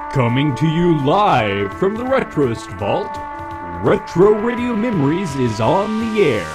Coming to you live from the Retroist Vault, Retro Radio Memories is on the air.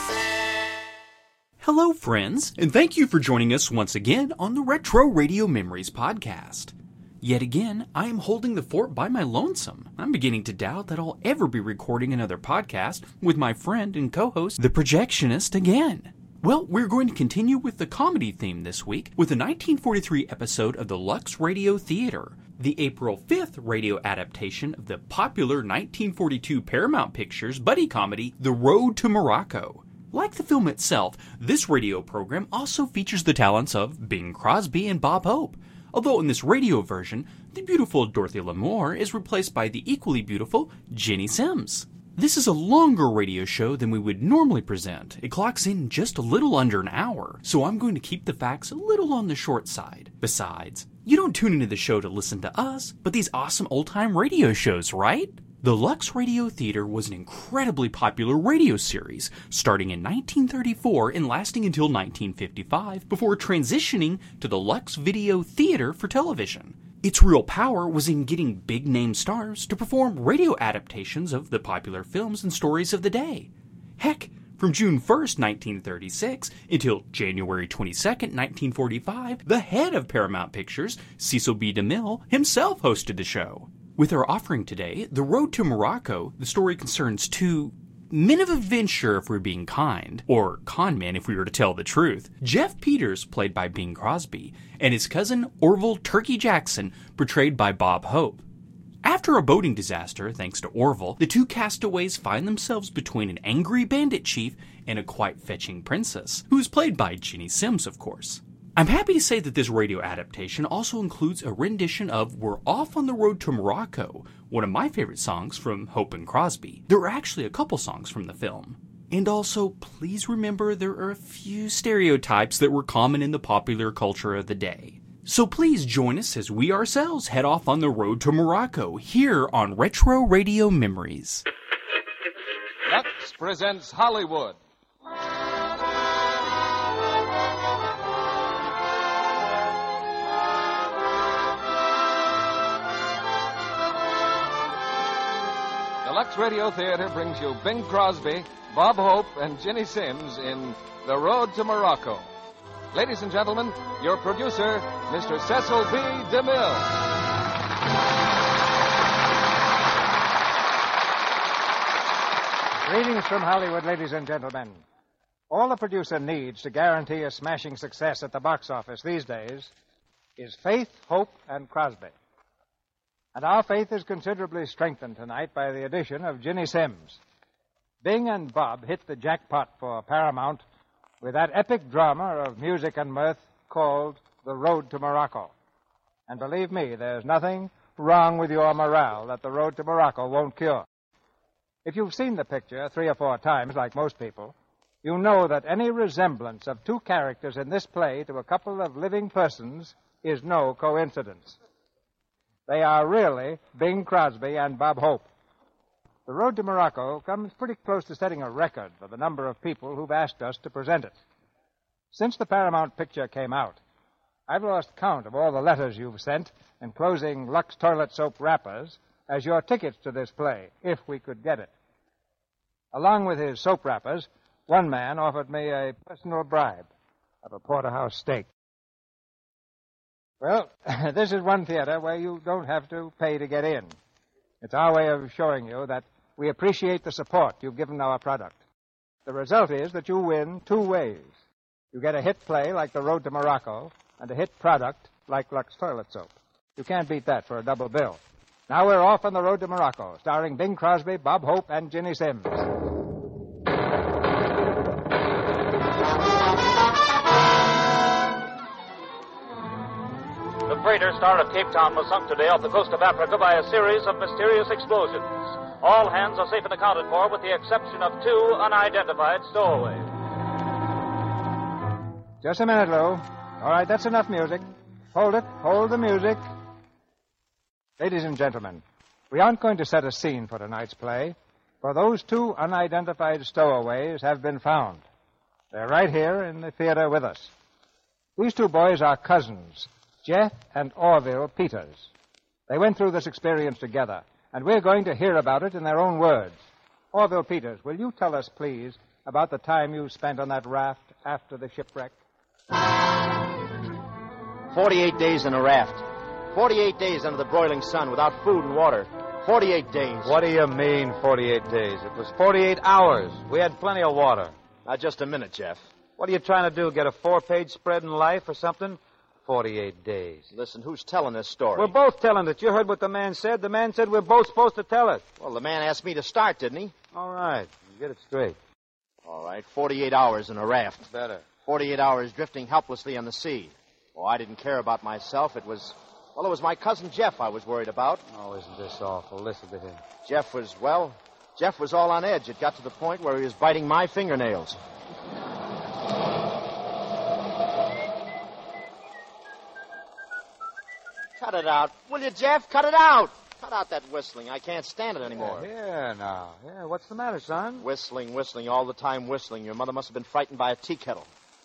Hello, friends, and thank you for joining us once again on the Retro Radio Memories podcast. Yet again, I am holding the fort by my lonesome. I'm beginning to doubt that I'll ever be recording another podcast with my friend and co-host, the Projectionist, again. Well, we're going to continue with the comedy theme this week with the 1943 episode of the Lux Radio Theater, the April 5th radio adaptation of the popular 1942 Paramount Pictures buddy comedy, The Road to Morocco. Like the film itself, this radio program also features the talents of Bing Crosby and Bob Hope, although in this radio version, the beautiful Dorothy Lamour is replaced by the equally beautiful Ginny Sims. This is a longer radio show than we would normally present. It clocks in just a little under an hour, so I'm going to keep the facts a little on the short side. Besides, you don't tune into the show to listen to us, but these awesome old-time radio shows, right? The Lux Radio Theater was an incredibly popular radio series, starting in 1934 and lasting until 1955, before transitioning to the Lux Video Theater for television. Its real power was in getting big-name stars to perform radio adaptations of the popular films and stories of the day. Heck, from June 1st, 1936, until January 22nd, 1945, the head of Paramount Pictures, Cecil B. DeMille, himself hosted the show. With our offering today, The Road to Morocco, the story concerns two men of adventure, if we're being kind, or con men if we were to tell the truth. Jeff Peters, played by Bing Crosby, and his cousin Orville Turkey Jackson, portrayed by Bob Hope. After a boating disaster, thanks to Orville, the two castaways find themselves between an angry bandit chief and a quite fetching princess, who is played by Ginny Sims, of course. I'm happy to say that this radio adaptation also includes a rendition of We're Off on the Road to Morocco, one of my favorite songs from Hope and Crosby. There are actually a couple songs from the film. And also, please remember there are a few stereotypes that were common in the popular culture of the day. So please join us as we ourselves head off on the road to Morocco here on Retro Radio Memories. Lux presents Hollywood. The Lux Radio Theater brings you Bing Crosby, Bob Hope, and Ginny Sims in The Road to Morocco. Ladies and gentlemen, your producer, Mr. Cecil B. DeMille. Greetings from Hollywood, ladies and gentlemen. All the producer needs to guarantee a smashing success at the box office these days is faith, hope, and Crosby. And our faith is considerably strengthened tonight by the addition of Ginny Sims. Bing and Bob hit the jackpot for Paramount with that epic drama of music and mirth called The Road to Morocco. And believe me, there's nothing wrong with your morale that The Road to Morocco won't cure. If you've seen the picture 3 or 4 times, like most people, you know that any resemblance of two characters in this play to a couple of living persons is no coincidence. They are really Bing Crosby and Bob Hope. The Road to Morocco comes pretty close to setting a record for the number of people who've asked us to present it. Since the Paramount picture came out, I've lost count of all the letters you've sent enclosing Lux toilet soap wrappers as your tickets to this play, if we could get it. Along with his soap wrappers, one man offered me a personal bribe of a porterhouse steak. Well, this is one theater where you don't have to pay to get in. It's our way of showing you that we appreciate the support you've given our product. The result is that you win 2 ways. You get a hit play like The Road to Morocco and a hit product like Lux Toilet Soap. You can't beat that for a double bill. Now we're off on The Road to Morocco, starring Bing Crosby, Bob Hope, and Ginny Sims. The freighter Star of Cape Town was sunk today off the coast of Africa by a series of mysterious explosions. All hands are safe and accounted for with the exception of 2 unidentified stowaways. Just a minute, Lou. All right, that's enough music. Hold it. Hold the music. Ladies and gentlemen, we aren't going to set a scene for tonight's play, for those 2 unidentified stowaways have been found. They're right here in the theater with us. These 2 boys are cousins, Jeff and Orville Peters. They went through this experience together, and we're going to hear about it in their own words. Orville Peters, will you tell us, please, about the time you spent on that raft after the shipwreck? 48 days in a raft. 48 days under the broiling sun without food and water. 48 days. What do you mean, 48 days? It was 48 hours. We had plenty of water. Now, just a minute, Jeff. What are you trying to do, get a 4-page spread in Life or something? 48 days. Listen, who's telling this story? We're both telling it. You heard what the man said. The man said we're both supposed to tell it. Well, the man asked me to start, didn't he? All right. Get it straight. All right, 48 hours in a raft. Better. 48 hours drifting helplessly on the sea. Oh, I didn't care about myself. It was my cousin Jeff I was worried about. Oh, isn't this awful? Listen to him. Jeff was all on edge. It got to the point where he was biting my fingernails. Cut it out. Will you, Jeff? Cut it out. Cut out that whistling. I can't stand it anymore. Here now. Yeah, what's the matter, son? Whistling, all the time whistling. Your mother must have been frightened by a tea kettle.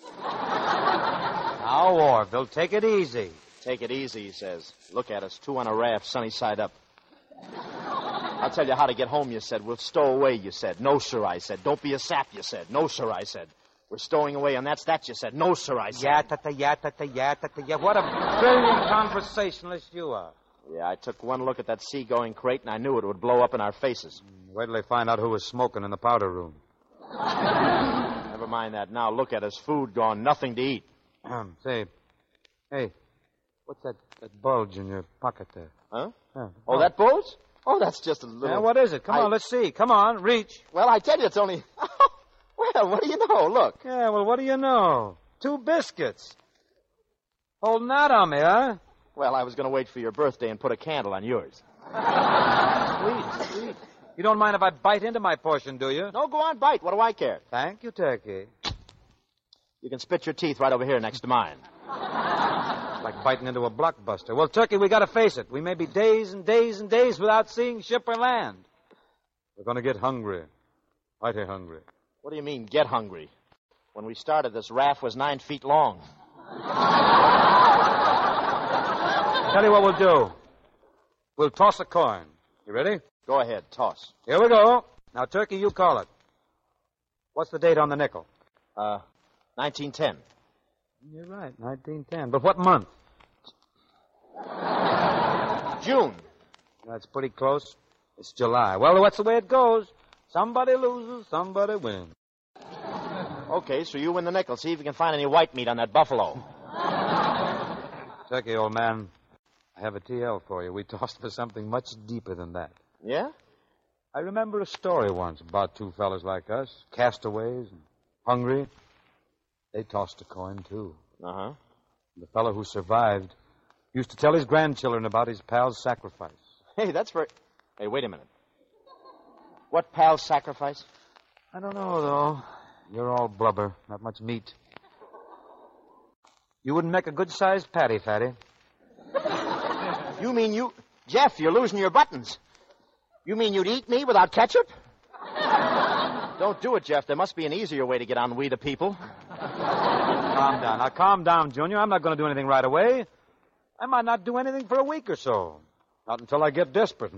Now, Orville, take it easy. Take it easy, he says. Look at us, 2 on a raft, sunny side up. I'll tell you how to get home, you said. We'll stow away, you said. No, sir, I said. Don't be a sap, you said. No, sir, I said. We're stowing away, and that's that, you said. No, sir, I said. Yeah. What a brilliant conversationalist you are. Yeah, I took one look at that seagoing crate, and I knew it would blow up in our faces. Wait till they find out who was smoking in the powder room. Never mind that. Now, look at us. Food gone. Nothing to eat. Say, hey, what's that bulge in your pocket there? Huh? Yeah. Oh, that bulge? Oh, that's just a little... Yeah, what is it? Come on, let's see. Come on, reach. Well, I tell you, it's only... Well, what do you know? Look. Yeah, well, what do you know? 2 biscuits. Holding out on me, huh? Well, I was going to wait for your birthday and put a candle on yours. Sweet. You don't mind if I bite into my portion, do you? No, go on, bite. What do I care? Thank you, Turkey. You can spit your teeth right over here next to mine. It's like biting into a blockbuster. Well, Turkey, we got to face it. We may be days and days and days without seeing ship or land. We're going to get hungry. Mighty hungry. What do you mean, get hungry? When we started, this raft was 9 feet long. Tell you what we'll do. We'll toss a coin. You ready? Go ahead, toss. Here we go. Now, Turkey, you call it. What's the date on the nickel? 1910. You're right, 1910. But what month? June. That's pretty close. It's July. Well, that's the way it goes. Somebody loses, somebody wins. Okay, so you win the nickel. See if you can find any white meat on that buffalo. Turkey, old man, I have a TL for you. We tossed for something much deeper than that. Yeah? I remember a story once about 2 fellas like us, castaways and hungry. They tossed a coin, too. Uh-huh. The fellow who survived used to tell his grandchildren about his pal's sacrifice. Hey, that's very... Hey, wait a minute. What pal's sacrifice? I don't know, though. You're all blubber, not much meat. You wouldn't make a good-sized patty, Fatty. You mean you... Jeff, you're losing your buttons. You mean you'd eat me without ketchup? Don't do it, Jeff. There must be an easier way to get on We the People. Calm down. Now, calm down, Junior. I'm not going to do anything right away. I might not do anything for a week or so. Not until I get desperate.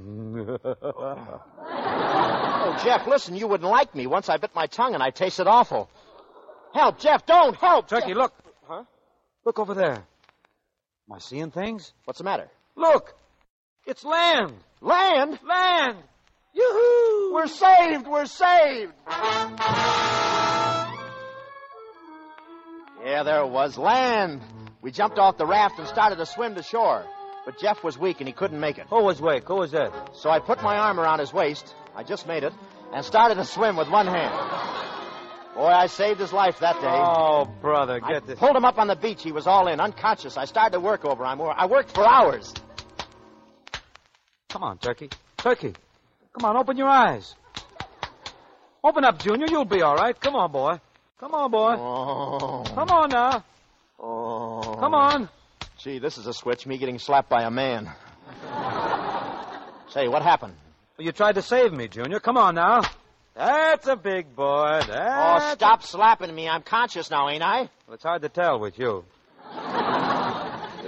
Oh, Jeff, listen, you wouldn't like me. Once I bit my tongue and I tasted awful. Help, Jeff, don't! Help! Turkey, Jeff. look. Huh? Look over there. Am I seeing things? What's the matter? Look! It's land! Land? Land! Yoo-hoo! We're saved! We're saved! Yeah, there it was. Land! We jumped off the raft and started to swim to shore. But Jeff was weak and he couldn't make it. Who was weak? Who was that? So I put my arm around his waist, I just made it, and started to swim with one hand. Boy, I saved his life that day. Oh, brother, I get this. pulled him up on the beach. He was all in, unconscious. I started to work over him. I worked for hours. Come on, Turkey. Turkey. Come on, open your eyes. Open up, Junior. You'll be all right. Come on, boy. Come on, boy. Oh. Come on now. Oh. Come on. Gee, this is a switch, me getting slapped by a man. Say, what happened? Well, you tried to save me, Junior. Come on now. That's a big boy. Oh, stop slapping me. I'm conscious now, ain't I? Well, it's hard to tell with you.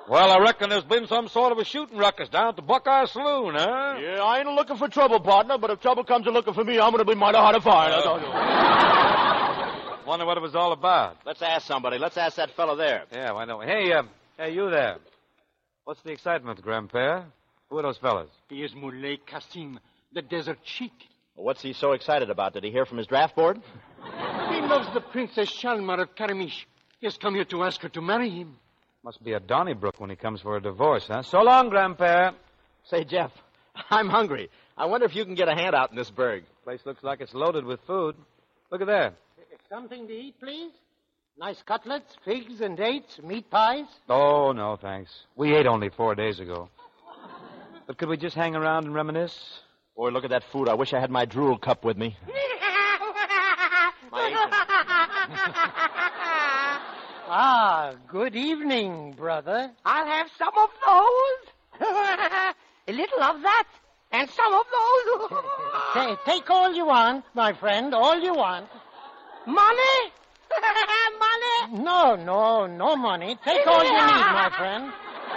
Well, I reckon there's been some sort of a shooting ruckus down at the Buckeye Saloon, huh? Yeah, I ain't looking for trouble, partner, but if trouble comes to looking for me, I'm going to be mighty hard to find. Wonder what it was all about. Let's ask somebody. Let's ask that fellow there. Yeah, why don't we? Hey, you there. What's the excitement, Grandpa? Who are those fellas? He is Muley Kasim, the desert sheik. Well, what's he so excited about? Did he hear from his draft board? He loves the Princess Shalmar of Karamish. He has come here to ask her to marry him. Must be a Donnybrook when he comes for a divorce, huh? So long, Grandpa. Say, Jeff, I'm hungry. I wonder if you can get a hand out in this burg. Place looks like it's loaded with food. Look at that. Something to eat, please? Nice cutlets, figs and dates, meat pies? Oh, no, thanks. We ate only 4 days ago. But could we just hang around and reminisce? Boy, look at that food. I wish I had my drool cup with me. Ah, good evening, brother. I'll have some of those. A little of that. And some of those. Take all you want, my friend, all you want. Money? Money? No money. Take all you need, my friend.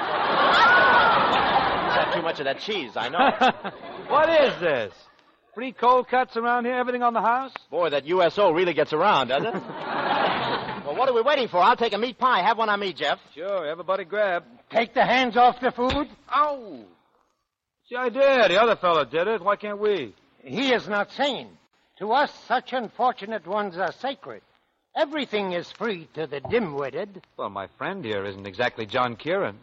You've had too much of that cheese, I know. What is this? Free cold cuts around here? Everything on the house? Boy, that USO really gets around, doesn't it? Well, what are we waiting for? I'll take a meat pie. Have one on me, Jeff. Sure, everybody grab. Take the hands off the food. Ow! See, I did. The other fellow did it. Why can't we? He is not sane. To us, such unfortunate ones are sacred. Everything is free to the dim-witted. Well, my friend here isn't exactly John Kieran.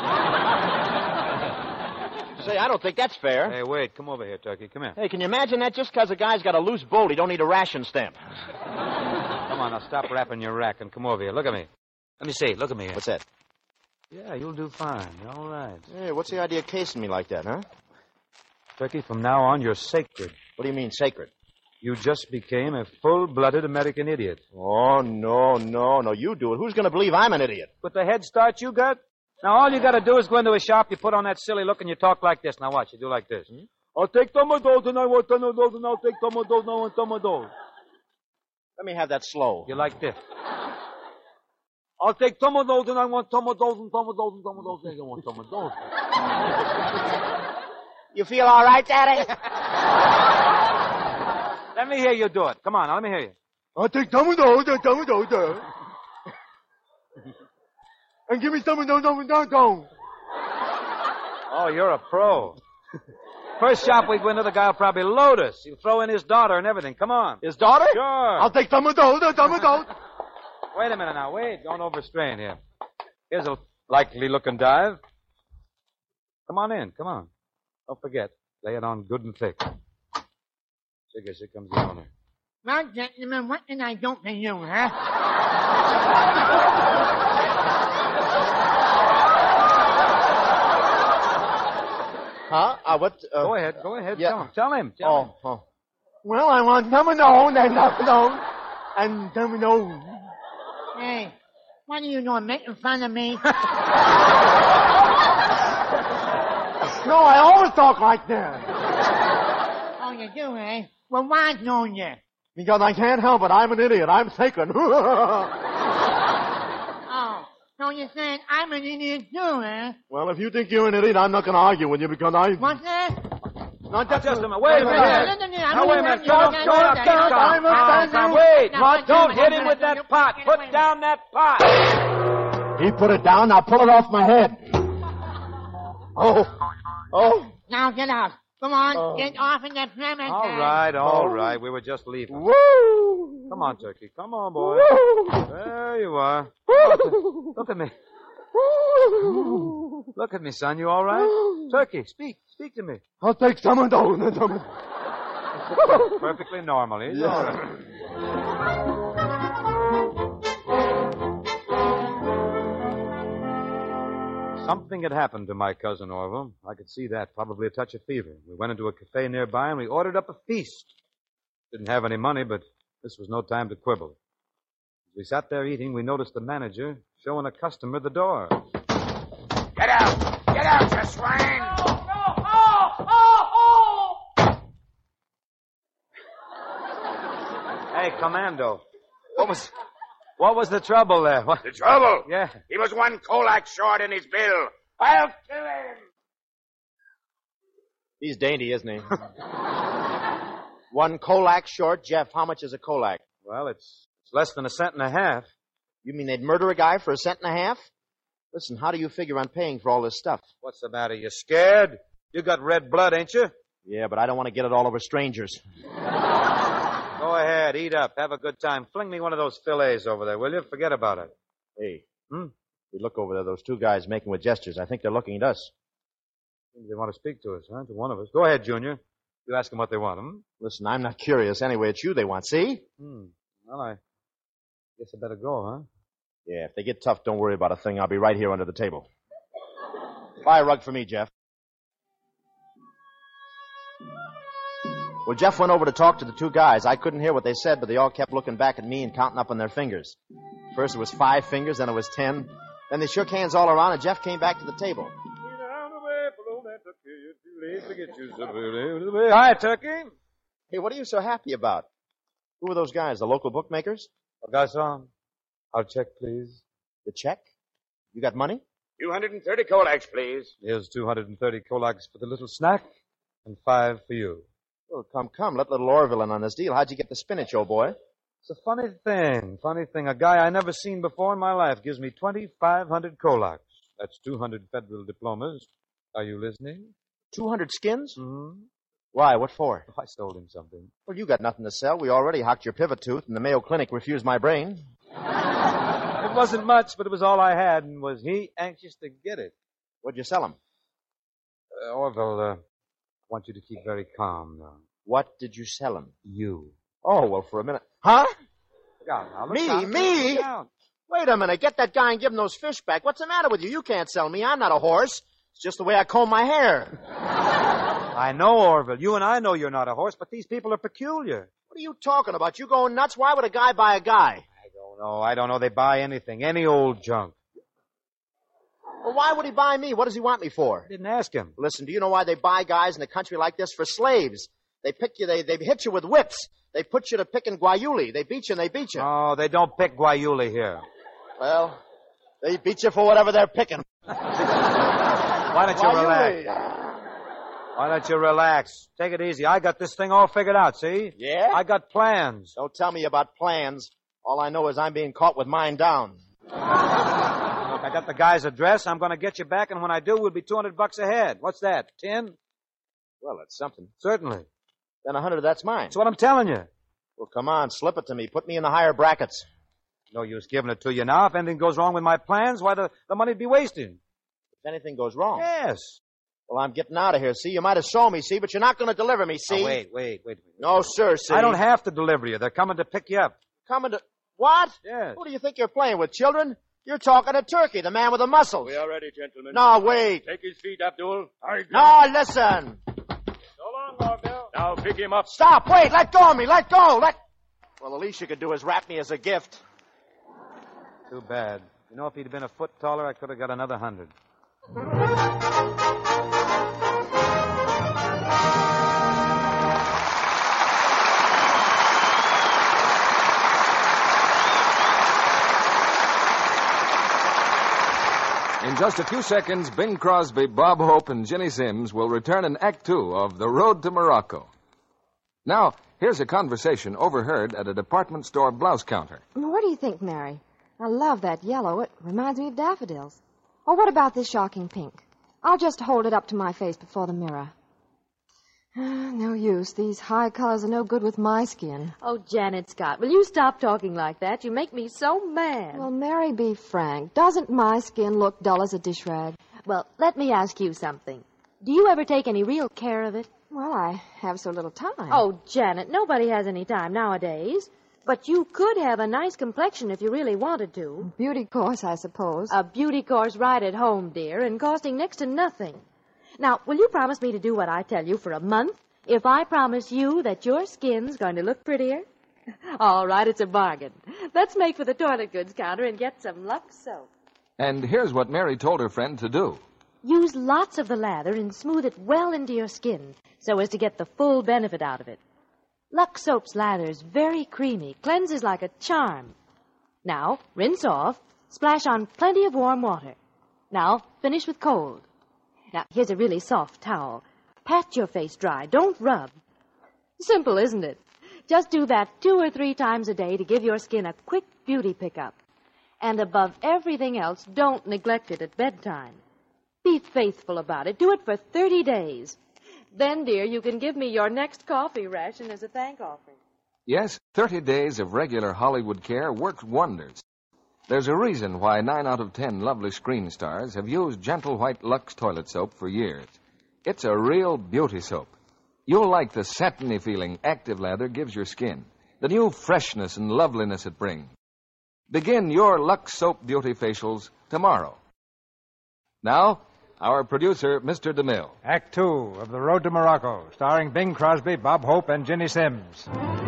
Say, I don't think that's fair. Hey, wait. Come over here, Turkey. Come here. Hey, can you imagine that? Just because a guy's got a loose bolt, he don't need a ration stamp. Come on, now stop wrapping your rack and come over here. Look at me. Let me see. Look at me here. What's that? Yeah, you'll do fine. You're all right. Hey, what's the idea of casing me like that, huh? Turkey, from now on, you're sacred. What do you mean, sacred? You just became a full-blooded American idiot. Oh, no. You do it. Who's going to believe I'm an idiot? With the head start you got? Now, all you got to do is go into a shop, you put on that silly look, and you talk like this. Now, watch. You do like this. I'll take tomatoes, and I want tomatoes, and I'll take tomatoes, and I want tomatoes. Let me have that slow. You like this. I'll take tomatoes, and I want tomatoes, and tomatoes, and tomatoes, and I want tomatoes. You feel all right, Daddy? Let me hear you do it. Come on, now, let me hear you. I'll take tomatoes, and tomatoes, and give me tomatoes, tomatoes. Oh, you're a pro. First shop we go into, the guy will probably load us. He'll throw in his daughter and everything. Come on. His daughter? Sure. I'll take tomatoes, tomatoes. Wait a minute now. Wait. Don't overstrain here. Here's a likely-looking dive. Come on in. Come on. Don't forget. Lay it on good and thick. Here comes the owner. Well, gentlemen, what can I do for you, huh? Huh? What? Go ahead. Yeah. Tell him. Oh. Well, I want tomatoes, and tomatoes, and tomatoes. Hey, what are you doing, making fun of me? No, I always talk like that. Oh, you do, eh? Well, why don't you? Because I can't help it. I'm an idiot. I'm sacred. Oh, so you're saying I'm an idiot too, eh? Well, if you think you're an idiot, I'm not going to argue with you because I... What's that? Not just a minute. Wait a minute. Now, wait a minute. Don't wait. Don't hit him with that pot. Put down that pot. He put it down. Now pull it off my head. Oh. Now get out. Come on, get off in the premise. All right. We were just leaving. Woo! Come on, Turkey. Come on, boy. Woo! There you are. Look at me. Look at me, son. You all right? Turkey, speak to me. I'll take some of those. Perfectly normal. He's all right. Something had happened to my cousin Orville. I could see that. Probably a touch of fever. We went into a cafe nearby and we ordered up a feast. Didn't have any money, but this was no time to quibble. As we sat there eating, we noticed the manager showing a customer the door. Get out! Get out, you swine! Hey, Commando. What was What was the trouble there? What? The trouble? Yeah. He was one Kolak short in his bill. I'll kill him. He's dainty, isn't he? One Kolak short. Jeff, how much is a Kolak? Well, it's less than a cent and a half. You mean they'd murder a guy for a cent and a half? Listen, how do you figure on paying for all this stuff? What's the matter? You scared? You got red blood, ain't you? Yeah, but I don't want to get it all over strangers. Go ahead, eat up. Have a good time. Fling me one of those fillets over there, will you? Forget about it. Hey. We look over there, those two guys making with gestures. I think they're looking at us. They want to speak to us, huh? To one of us. Go ahead, Junior. You ask them what they want, Listen, I'm not curious. Anyway, it's you they want, see? Well, I guess I better go, huh? Yeah, if they get tough, don't worry about a thing. I'll be right here under the table. Buy a rug for me, Jeff. Well, Jeff went over to talk to the two guys. I couldn't hear what they said, but they all kept looking back at me and counting up on their fingers. First it was 5 fingers, then it was 10. Then they shook hands all around, and Jeff came back to the table. Hi, Turkey. Hey, what are you so happy about? Who are those guys, the local bookmakers? Garçon, our check, please. The check? You got money? 230 Kolaks, please. Here's 230 Kolaks for the little snack, and 5 for you. Well, come. Let little Orville in on this deal. How'd you get the spinach, old boy? It's a funny thing. A guy I never seen before in my life gives me 2,500 Kolaks. That's 200 federal diplomas. Are you listening? 200 skins? Mm-hmm. Why? What for? I stole him something. Well, you got nothing to sell. We already hocked your pivot tooth, and the Mayo Clinic refused my brain. It wasn't much, but it was all I had, and was he anxious to get it? What'd you sell him? Orville, I want you to keep very calm now. What did you sell him? You. Oh, well, for a minute. Huh? Me? Wait a minute. Get that guy and give him those fish back. What's the matter with you? You can't sell me. I'm not a horse. It's just the way I comb my hair. I know, Orville. You and I know you're not a horse, but these people are peculiar. What are you talking about? You going nuts? Why would a guy buy a guy? I don't know. They buy anything. Any old junk. Well, why would he buy me? What does he want me for? I didn't ask him. Listen, do you know why they buy guys in a country like this? For slaves. They pick you, they hit you with whips. They put you to picking guayuli. They beat you and they beat you. Oh, they don't pick guayuli here. Well, they beat you for whatever they're picking. Why don't you relax? Why don't you relax? Take it easy. I got this thing all figured out, see? Yeah? I got plans. Don't tell me about plans. All I know is I'm being caught with mine down. Look, I got the guy's address. I'm going to get you back, and when I do, we'll be $200 ahead. What's that, 10? Well, that's something. Certainly. Then 100 of that's mine. That's what I'm telling you. Well, come on, slip it to me. Put me in the higher brackets. No use giving it to you now. If anything goes wrong with my plans, why the money'd be wasted. If anything goes wrong? Yes. Well, I'm getting out of here, see? You might have shown me, see, but you're not going to deliver me, see? Oh, wait. No, sir, see? I don't have to deliver you. They're coming to pick you up. Coming to... What? Yes. Who do you think you're playing with, children? You're talking to Turkey, the man with the muscles. We are ready, gentlemen. No, wait. Take his feet, Abdul. No, listen. So long, Orville. Now pick him up. Stop, wait, let go of me, let go, Well, the least you could do is wrap me as a gift. Too bad. You know, if he'd been a foot taller, I could have got another 100. In just a few seconds, Bing Crosby, Bob Hope, and Ginny Sims will return in Act Two of The Road to Morocco. Now, here's a conversation overheard at a department store blouse counter. What do you think, Mary? I love that yellow. It reminds me of daffodils. Or what about this shocking pink? I'll just hold it up to my face before the mirror. No use. These high colors are no good with my skin. Oh, Janet Scott, will you stop talking like that? You make me so mad. Well, Mary, be frank. Doesn't my skin look dull as a dish rag? Well, let me ask you something. Do you ever take any real care of it? Well, I have so little time. Oh, Janet, nobody has any time nowadays. But you could have a nice complexion if you really wanted to. Beauty course, I suppose. A beauty course right at home, dear, and costing next to nothing. Now, will you promise me to do what I tell you for a month if I promise you that your skin's going to look prettier? All right, it's a bargain. Let's make for the toilet goods counter and get some Lux soap. And here's what Mary told her friend to do. Use lots of the lather and smooth it well into your skin so as to get the full benefit out of it. Lux Soap's lather is very creamy, cleanses like a charm. Now, rinse off, splash on plenty of warm water. Now, finish with cold. Now, here's a really soft towel. Pat your face dry. Don't rub. Simple, isn't it? Just do that 2 or 3 times a day to give your skin a quick beauty pickup. And above everything else, don't neglect it at bedtime. Be faithful about it. Do it for 30 days. Then, dear, you can give me your next coffee ration as a thank offering. Yes, 30 days of regular Hollywood care worked wonders. There's a reason why 9 out of 10 lovely screen stars have used Gentle White Lux toilet soap for years. It's a real beauty soap. You'll like the satiny feeling active lather gives your skin, the new freshness and loveliness it brings. Begin your Lux Soap Beauty facials tomorrow. Now, our producer, Mr. DeMille. Act 2 of The Road to Morocco, starring Bing Crosby, Bob Hope, and Ginny Sims.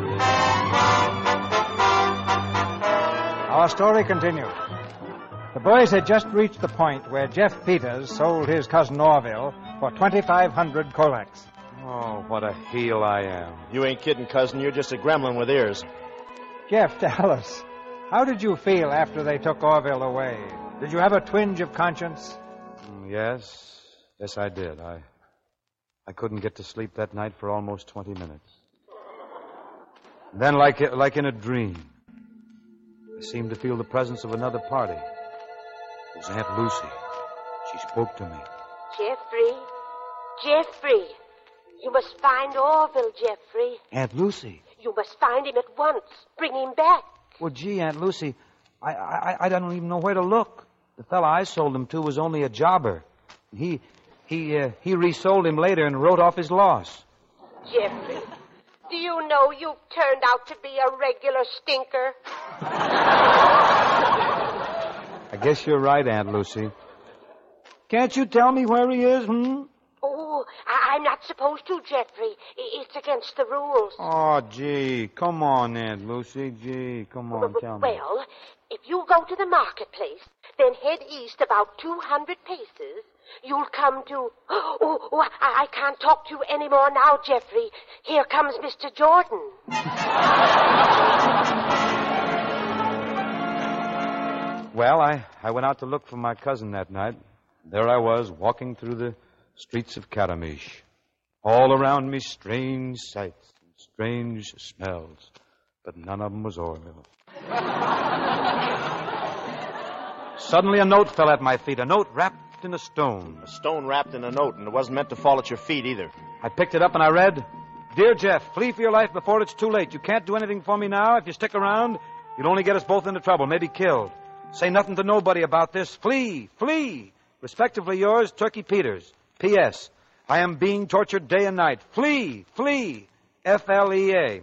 Our story continues. The boys had just reached the point where Jeff Peters sold his cousin Orville for 2,500 kolaks. Oh, what a heel I am. You ain't kidding, cousin. You're just a gremlin with ears. Jeff, tell us, how did you feel after they took Orville away? Did you have a twinge of conscience? Yes, I did. I couldn't get to sleep that night for almost 20 minutes. Then, like in a dream, I seemed to feel the presence of another party. It was Aunt Lucy. She spoke to me. Jeffrey, you must find Orville, Jeffrey. Aunt Lucy? You must find him at once. Bring him back. Well, gee, Aunt Lucy, I don't even know where to look. The fella I sold him to was only a jobber. He resold him later and wrote off his loss. Jeffrey, do you know you've turned out to be a regular stinker? I guess you're right, Aunt Lucy. Can't you tell me where he is, Oh, I'm not supposed to, Jeffrey. It's against the rules. Oh, gee, come on, Aunt Lucy. Gee, come on, tell me. Well, if you go to the marketplace, then head east about 200 paces, you'll come to... Oh, I can't talk to you anymore now, Jeffrey. Here comes Mr. Jordan. Well, I went out to look for my cousin that night. There I was, walking through the streets of Karamish. All around me, strange sights and strange smells, but none of them was Orville. Suddenly a note fell at my feet, a note wrapped in a stone. A stone wrapped in a note, and it wasn't meant to fall at your feet either. I picked it up and I read, Dear Jeff, flee for your life before it's too late. You can't do anything for me now. If you stick around, you'll only get us both into trouble, maybe killed. Say nothing to nobody about this. Flee, flee. Respectively yours, Turkey Peters. P.S. I am being tortured day and night. Flee, flee. F-L-E-A.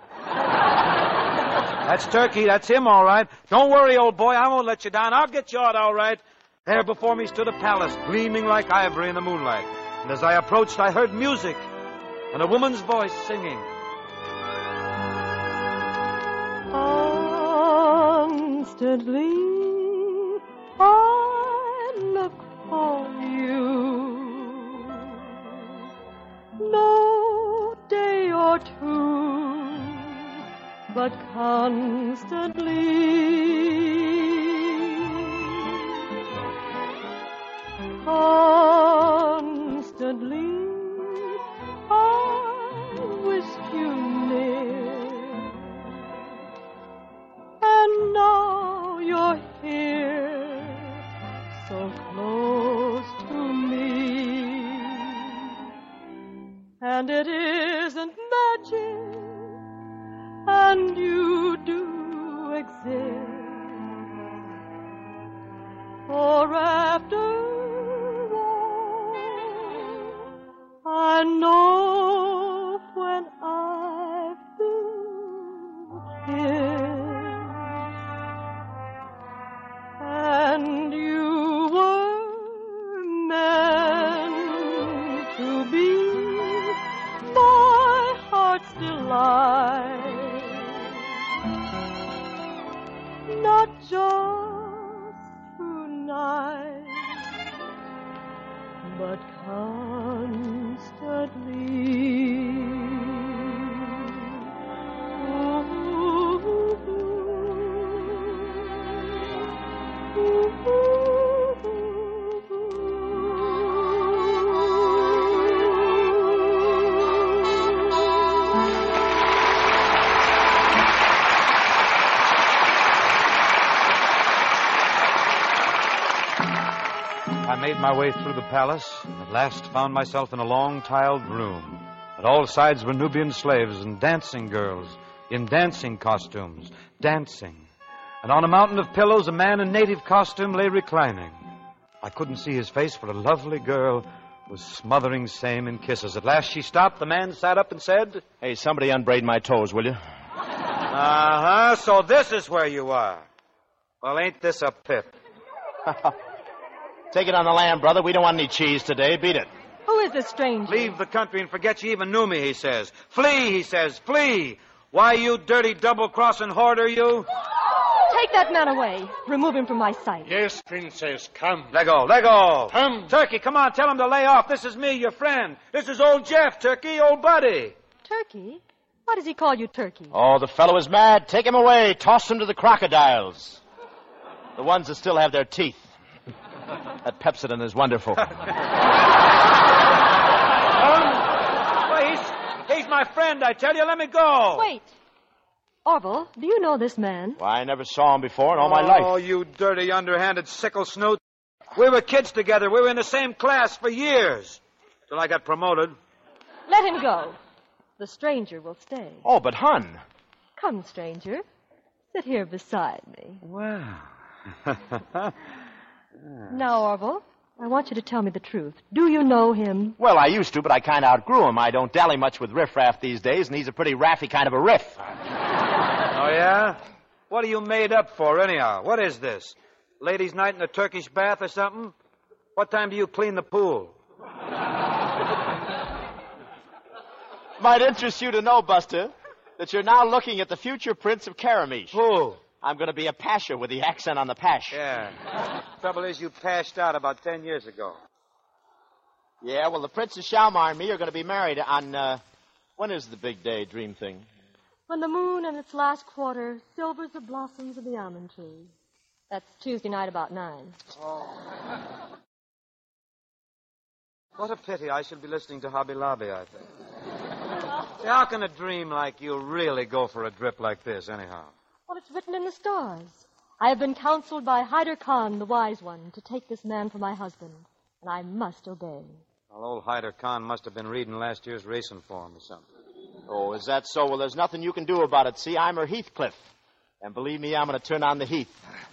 That's Turkey. That's him, all right. Don't worry, old boy. I won't let you down. I'll get you out, all right. There before me stood a palace, gleaming like ivory in the moonlight. And as I approached, I heard music and a woman's voice singing. Constantly, I look for you. No day or two, but constantly, I wished you near, and now you're here, so close to me, and it isn't magic, and you do exist. For after all, I know when I've been kissed, and you were meant to be my heart's delight, not just but constantly. I made my way through the palace, and at last found myself in a long tiled room. At all sides were Nubian slaves and dancing girls in dancing costumes, dancing. And on a mountain of pillows, a man in native costume lay reclining. I couldn't see his face, for a lovely girl was smothering same in kisses. At last she stopped. The man sat up and said, "Hey, somebody unbraid my toes, will you?" "Uh-huh, so this is where you are. Well, ain't this a pip?" Take it on the lamb, brother. We don't want any cheese today. Beat it. Who is this stranger? "Leave the country and forget you even knew me," he says. "Flee," he says, "flee. Why, you dirty double-crossing hoarder, you." Take that man away. Remove him from my sight. Yes, Princess, come. Let go, let go. Come. Turkey, come on, tell him to lay off. This is me, your friend. This is old Jeff, Turkey, old buddy. Turkey? Why does he call you Turkey? Oh, the fellow is mad. Take him away. Toss him to the crocodiles. The ones that still have their teeth. That Pepsodent is wonderful. He's my friend, I tell you. Let me go. Wait. Orville, do you know this man? Well, I never saw him before in all my life. Oh, you dirty, underhanded sickle snoot. We were kids together. We were in the same class for years. Till I got promoted. Let him go. The stranger will stay. Oh, but Hun. Come, stranger. Sit here beside me. Wow. Now, Orville, I want you to tell me the truth. Do you know him? Well, I used to, but I kind of outgrew him. I don't dally much with riffraff these days, and he's a pretty raffy kind of a riff. Oh, yeah? What are you made up for, anyhow? What is this? Ladies' night in a Turkish bath or something? What time do you clean the pool? Might interest you to know, Buster, that you're now looking at the future Prince of Karamish. Who? I'm going to be a pasha with the accent on the pash. Yeah. Trouble is, you passed out about 10 years ago. Yeah, well, the Princess Shalmar and me are going to be married on, when is the big day dream thing? When the moon in its last quarter silvers the blossoms of the almond tree. That's Tuesday night about 9. Oh. What a pity. I should be listening to Hobby Lobby, I think. See, how can a dream like you really go for a drip like this, anyhow? Well, it's written in the stars. I have been counseled by Hyder Khan, the wise one, to take this man for my husband, and I must obey. Well, old Hyder Khan must have been reading last year's racing form or something. Oh, is that so? Well, there's nothing you can do about it. See, I'm her Heathcliff. And believe me, I'm going to turn on the heath.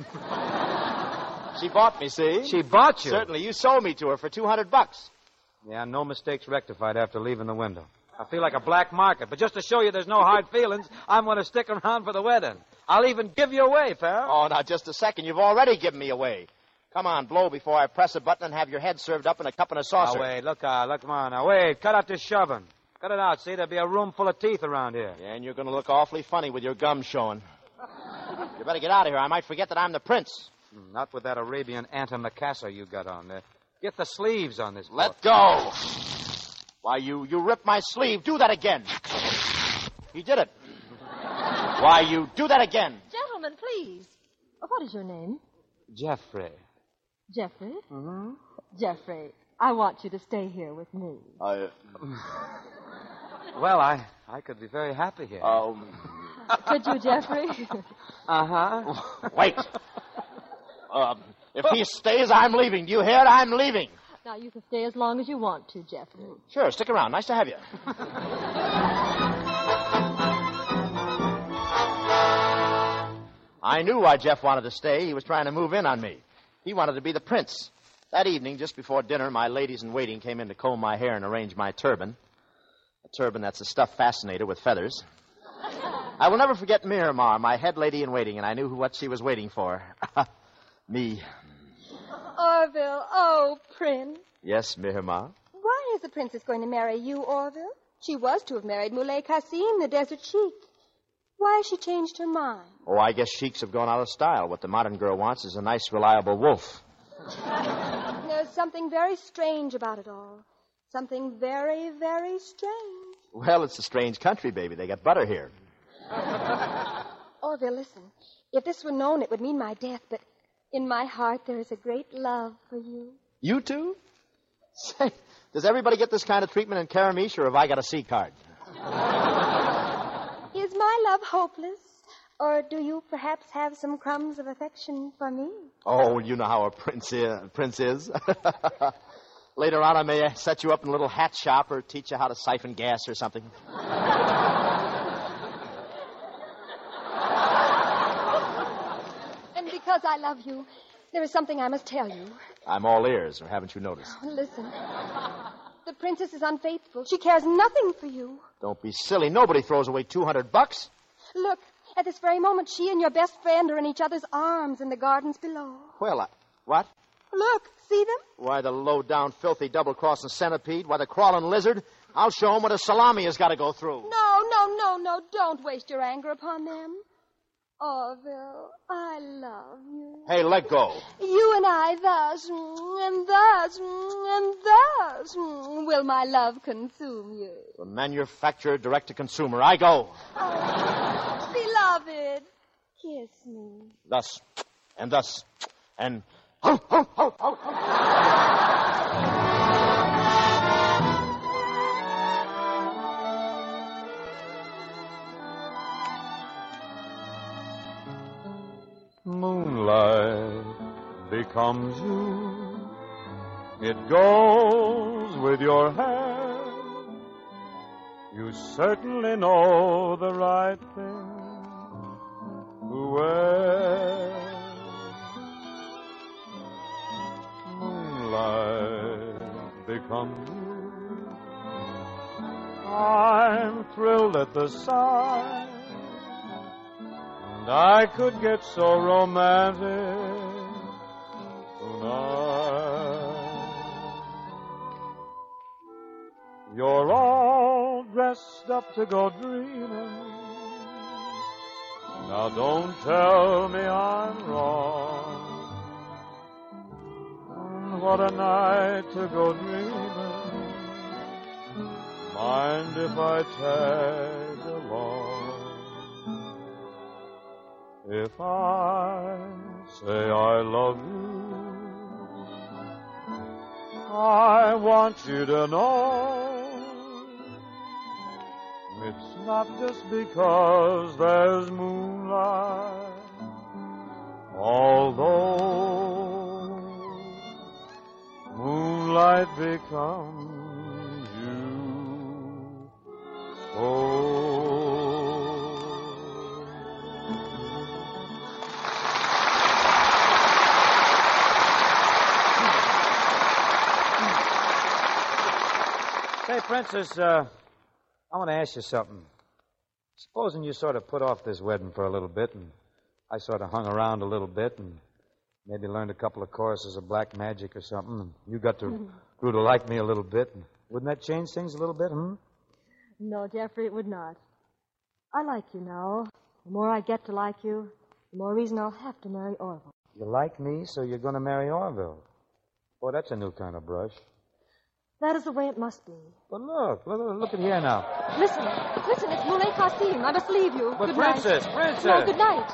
She bought me, see? She bought you? Certainly. You sold me to her for $200. Yeah, no mistakes rectified after leaving the window. I feel like a black market, but just to show you there's no hard feelings, I'm going to stick around for the wedding. I'll even give you away, pal. Oh, now, just a second. You've already given me away. Come on, blow before I press a button and have your head served up in a cup and a saucer. Now, wait, look, come on. Now, wait, cut out this shoving. Cut it out, see? There'll be a room full of teeth around here. Yeah, and you're going to look awfully funny with your gums showing. You better get out of here. I might forget that I'm the prince. Not with that Arabian antimacassar you got on there. Get the sleeves on this. Let go. Why, you ripped my sleeve. Do that again. He did it. Why, you do that again. Gentlemen, please. What is your name? Jeffrey. Jeffrey? Mm-hmm. Jeffrey, I want you to stay here with me. Well, I could be very happy here. Could you, Jeffrey? Uh-huh. Wait. If he stays, I'm leaving. Do you hear it? I'm leaving. Now, you can stay as long as you want to, Jeffrey. Sure, stick around. Nice to have you. I knew why Jeff wanted to stay. He was trying to move in on me. He wanted to be the prince. That evening, just before dinner, my ladies-in-waiting came in to comb my hair and arrange my turban. A turban that's a stuffed fascinator with feathers. I will never forget Miramar, my head lady-in-waiting, and I knew what she was waiting for. Me. Orville, oh, Prince. Yes, Miramar? Why is the princess going to marry you, Orville? She was to have married Moulay Qasim, the desert sheik. Why has she changed her mind? Oh, I guess sheiks have gone out of style. What the modern girl wants is a nice, reliable wolf. There's something very strange about it all. Something very, very strange. Well, it's a strange country, baby. They got butter here. Orville, listen. If this were known, it would mean my death, but in my heart there is a great love for you. You too? Say, does everybody get this kind of treatment in Karamish, or have I got a C card? Is my love hopeless? Or do you perhaps have some crumbs of affection for me? Oh, you know how a prince is. Later on, I may set you up in a little hat shop or teach you how to siphon gas or something. And because I love you, there is something I must tell you. I'm all ears, or haven't you noticed? Oh, listen. The princess is unfaithful. She cares nothing for you. Don't be silly. Nobody throws away $200. Look, at this very moment, she and your best friend are in each other's arms in the gardens below. Well, what? Look, see them? Why, the low-down, filthy, double-crossing centipede. Why, the crawling lizard. I'll show him what a salami has got to go through. No. Don't waste your anger upon them. Orville, I love you. Hey, let go. You and I thus, and thus, and thus, will my love consume you. From manufacturer direct to consumer, I go. Oh, beloved, kiss me. Thus, and thus, and... Moonlight becomes you. It goes with your hair. You certainly know the right thing to wear. Moonlight becomes you. I'm thrilled at the sight. And I could get so romantic tonight. You're all dressed up to go dreaming. Now don't tell me I'm wrong. What a night to go dreaming. Mind if I tag along? If I say I love you, I want you to know it's not just because there's moonlight, although moonlight becomes you so. Say, Princess, I want to ask you something. Supposing you sort of put off this wedding for a little bit, and I sort of hung around a little bit, and maybe learned a couple of courses of black magic or something, and you grew to like me a little bit. And wouldn't that change things a little bit, No, Jeffrey, it would not. I like you now. The more I get to like you, the more reason I'll have to marry Orville. You like me, so you're going to marry Orville. Boy, that's a new kind of brush. That is the way it must be. But look at here now. Listen, it's Moulay Qasim. I must leave you. But good Princess, night. Princess. No, good night.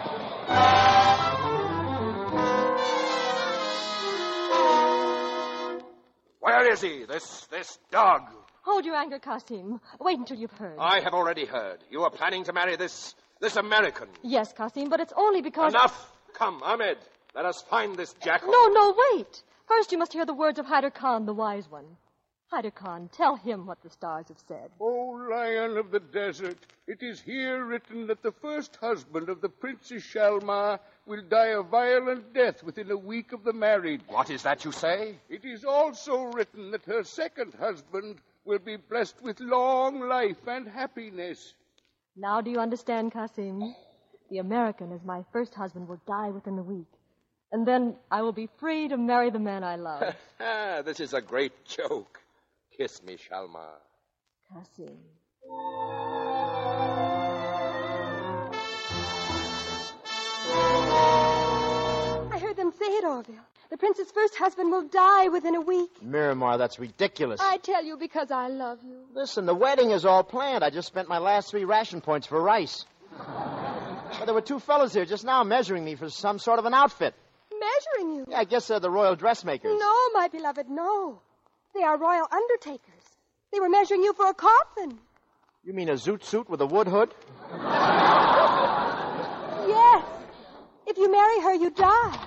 Where is he, this dog? Hold your anger, Qasim. Wait until you've heard. I have already heard. You are planning to marry this American. Yes, Qasim, but it's only because... Enough. Come, Ahmed. Let us find this jackal. No, wait. First, you must hear the words of Hyder Khan, the wise one. Hyder Khan, tell him what the stars have said. O Lion of the Desert, it is here written that the first husband of the Princess Shalma will die a violent death within a week of the marriage. What is that you say? It is also written that her second husband will be blessed with long life and happiness. Now do you understand, Qasim? The American, as my first husband, will die within a week. And then I will be free to marry the man I love. This is a great joke. Kiss me, Shalma. Qasim. I heard them say it, Orville. The prince's first husband will die within a week. Miramar, that's ridiculous. I tell you because I love you. Listen, the wedding is all planned. I just spent my last 3 ration points for rice. Well, there were 2 fellows here just now measuring me for some sort of an outfit. Measuring you? Yeah, I guess they're the royal dressmakers. No, my beloved, no. They are royal undertakers. They were measuring you for a coffin. You mean a zoot suit with a wood hood? Yes. If you marry her, you die.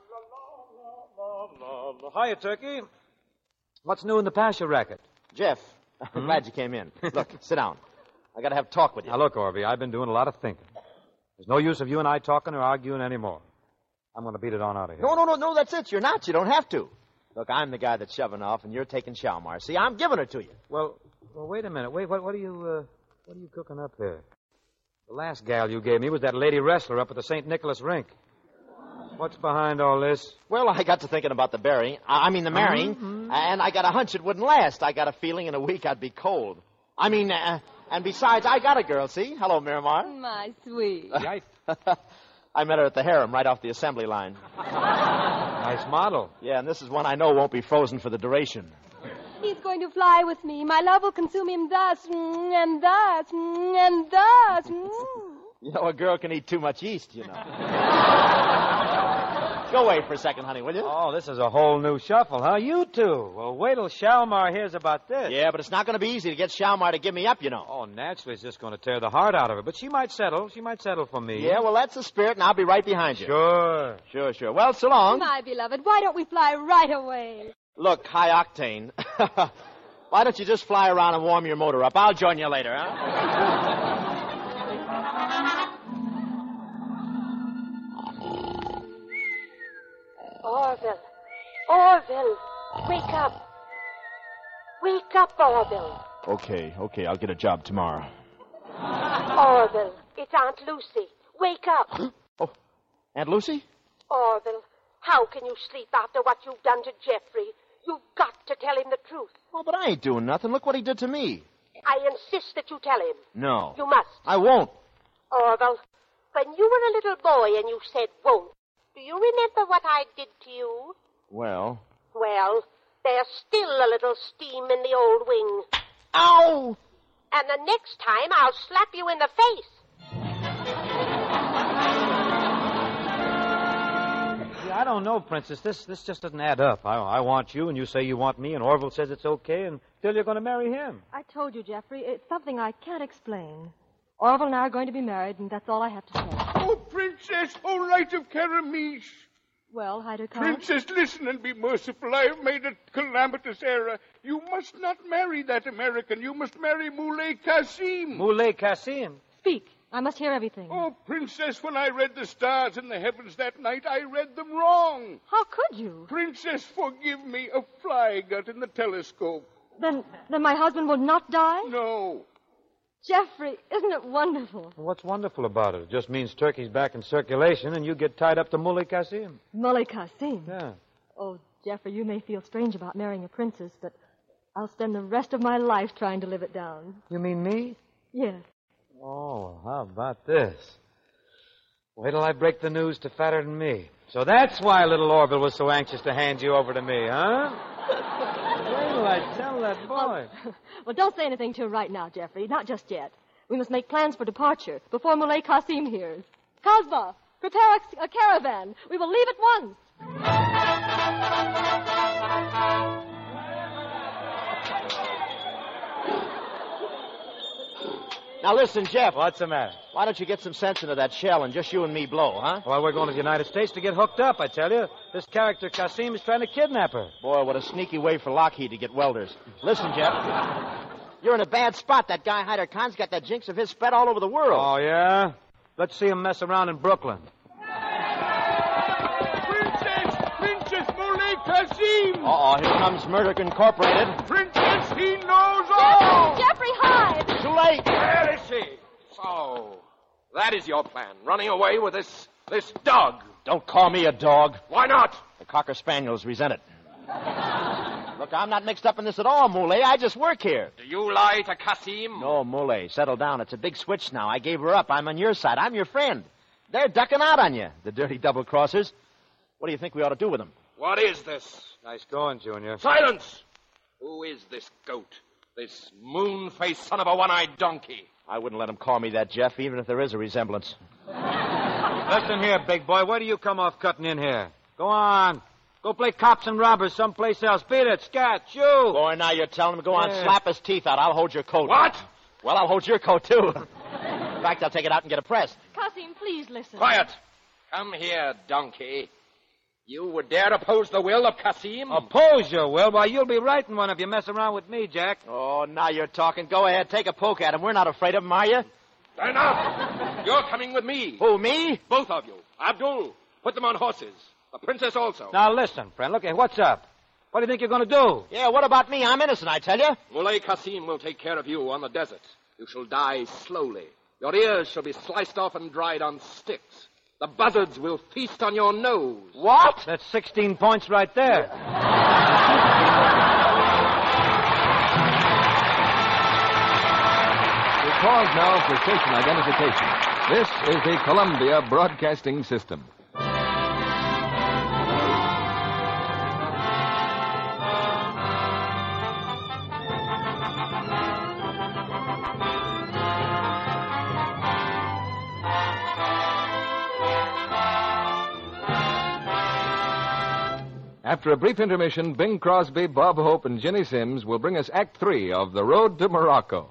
Hiya, Turkey. What's new in the Pasha racket? Jeff, I'm glad you came in. Look, sit down. I got to have a talk with you. Now, look, Orby, I've been doing a lot of thinking. There's no use of you and I talking or arguing anymore. I'm going to beat it on out of here. No, that's it. You're not. You don't have to. Look, I'm the guy that's shoving off, and you're taking Shalmar. See, I'm giving her to you. Well, wait a minute. Wait, what are you cooking up there? The last gal you gave me was that lady wrestler up at the St. Nicholas rink. What's behind all this? Well, I got to thinking about the marrying, and I got a hunch it wouldn't last. I got a feeling in a week I'd be cold. And besides, I got a girl, see? Hello, Miramar. My sweet. I met her at the harem right off the assembly line. Nice model. Yeah, and this is one I know won't be frozen for the duration. He's going to fly with me. My love will consume him thus, and thus, and thus. You know, a girl can eat too much yeast, you know. Go away for a second, honey, will you? Oh, this is a whole new shuffle, huh? You two. Well, wait till Shalmar hears about this. Yeah, but it's not going to be easy to get Shalmar to give me up, you know. Oh, naturally, it's just going to tear the heart out of her. But she might settle. She might settle for me. Yeah, well, that's the spirit, and I'll be right behind you. Sure. Sure. Well, so long. My beloved, why don't we fly right away? Look, high octane. Why don't you just fly around and warm your motor up? I'll join you later, huh? Orville, wake up. Wake up, Orville. Okay, I'll get a job tomorrow. Orville, it's Aunt Lucy. Wake up. Oh, Aunt Lucy? Orville, how can you sleep after what you've done to Jeffrey? You've got to tell him the truth. Oh, but I ain't doing nothing. Look what he did to me. I insist that you tell him. No. You must. I won't. Orville, when you were a little boy and you said won't, do you remember what I did to you? Well, there's still a little steam in the old wing. Ow! And the next time I'll slap you in the face. I don't know, Princess. This just doesn't add up. I want you, and you say you want me, and Orville says it's okay, and still you're going to marry him. I told you, Jeffrey, it's something I can't explain. Orville and I are going to be married, and that's all I have to say. Oh, Princess, oh, Light of Karamish. Well, Hyder Khan? Princess, listen and be merciful. I have made a calamitous error. You must not marry that American. You must marry Muley Qasim. Muley Qasim? Speak. I must hear everything. Oh, Princess, when I read the stars in the heavens that night, I read them wrong. How could you? Princess, forgive me. A fly got in the telescope. Then my husband will not die? No. Jeffrey, isn't it wonderful? What's wonderful about it? It just means Turkey's back in circulation and you get tied up to Muley Qasim. Muley Qasim? Yeah. Oh, Jeffrey, you may feel strange about marrying a princess, but I'll spend the rest of my life trying to live it down. You mean me? Yes. Oh, how about this? Wait till I break the news to Fatter Than Me. So that's why little Orville was so anxious to hand you over to me, huh? Wait till I tell that boy. Well, don't say anything to her right now, Jeffrey. Not just yet. We must make plans for departure before Muley Qasim hears. Kazba, prepare a caravan. We will leave at once. Now listen, Jeff. What's the matter? Why don't you get some sense into that shell and just you and me blow, huh? Well, we're going to the United States to get hooked up, I tell you. This character Qasim is trying to kidnap her. Boy, what a sneaky way for Lockheed to get welders. Listen, Jeff. You're in a bad spot. That guy Hyder Khan's got that jinx of his spread all over the world. Oh, yeah? Let's see him mess around in Brooklyn. Princess Muley Qasim! Uh-oh, here comes Murdoch Incorporated. Princess, he knows all! Jeffrey, hide! Too late! Where is she? So, that is your plan, running away with this dog. Don't call me a dog. Why not? The Cocker Spaniels resent it. Look, I'm not mixed up in this at all, Muley. I just work here. Do you lie to Qasim? No, Muley, settle down. It's a big switch now. I gave her up. I'm on your side. I'm your friend. They're ducking out on you, the dirty double-crossers. What do you think we ought to do with them? What is this? Nice going, Junior. Silence! Who is this goat? This moon-faced son of a one-eyed donkey? I wouldn't let him call me that, Jeff, even if there is a resemblance. Listen here, big boy. Where do you come off cutting in here? Go on. Go play cops and robbers someplace else. Beat it. Scat. Shoot. Boy, now you're telling him. Go on, slap his teeth out. I'll hold your coat. What? Well, I'll hold your coat, too. In fact, I'll take it out and get a press. Qasim, Kasim, please listen. Quiet! Come here, donkey. You would dare oppose the will of Kasim? Oppose your will? Why, you'll be right in one if you mess around with me, Jack. Oh, now you're talking. Go ahead, take a poke at him. We're not afraid of him, are you? Enough! You're coming with me. Who, me? Both of you. Abdul, put them on horses. The princess also. Now, listen, friend. Look, what's up? What do you think you're going to do? Yeah, what about me? I'm innocent, I tell you. Muley Kasim will take care of you on the desert. You shall die slowly. Your ears shall be sliced off and dried on sticks. The buzzards will feast on your nose. What? That's 16 points right there. We pause now for station identification. This is the Columbia Broadcasting System. After a brief intermission, Bing Crosby, Bob Hope, and Ginny Sims will bring us Act 3 of The Road to Morocco.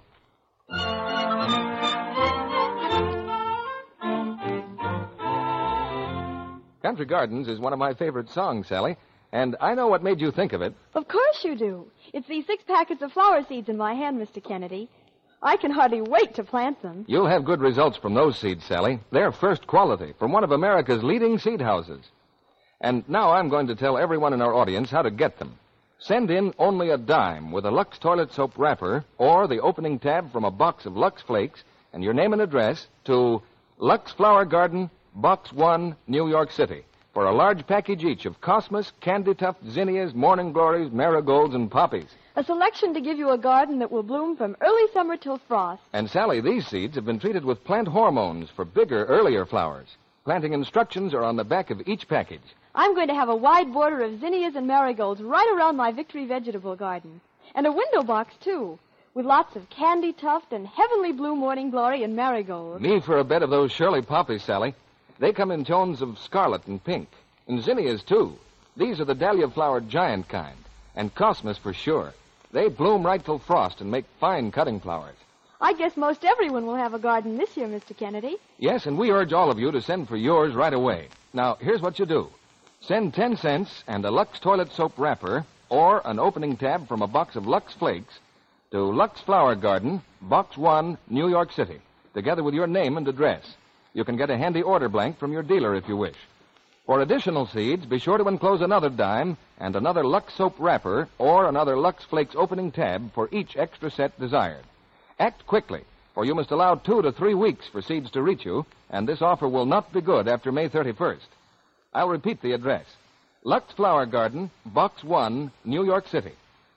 Country Gardens is one of my favorite songs, Sally, and I know what made you think of it. Of course you do. It's these 6 packets of flower seeds in my hand, Mr. Kennedy. I can hardly wait to plant them. You'll have good results from those seeds, Sally. They're first quality from one of America's leading seed houses. And now I'm going to tell everyone in our audience how to get them. Send in only a dime with a Lux toilet soap wrapper or the opening tab from a box of Lux Flakes and your name and address to Lux Flower Garden, Box 1, New York City, for a large package each of Cosmos, Candy Tuft, Zinnias, Morning Glories, Marigolds, and Poppies. A selection to give you a garden that will bloom from early summer till frost. And, Sally, these seeds have been treated with plant hormones for bigger, earlier flowers. Planting instructions are on the back of each package. I'm going to have a wide border of zinnias and marigolds right around my Victory vegetable garden. And a window box, too, with lots of Candy Tuft and Heavenly Blue Morning Glory and marigolds. Me for a bed of those Shirley poppies, Sally. They come in tones of scarlet and pink. And zinnias, too. These are the dahlia-flowered giant kind. And Cosmos for sure. They bloom right till frost and make fine cutting flowers. I guess most everyone will have a garden this year, Mr. Kennedy. Yes, and we urge all of you to send for yours right away. Now, here's what you do. Send 10 cents and a Lux toilet soap wrapper or an opening tab from a box of Lux Flakes to Lux Flower Garden, Box 1, New York City, together with your name and address. You can get a handy order blank from your dealer if you wish. For additional seeds, be sure to enclose another dime and another Lux soap wrapper or another Lux Flakes opening tab for each extra set desired. Act quickly, for you must allow 2 to 3 weeks for seeds to reach you, and this offer will not be good after May 31st. I'll repeat the address. Lux Flower Garden, Box 1, New York City.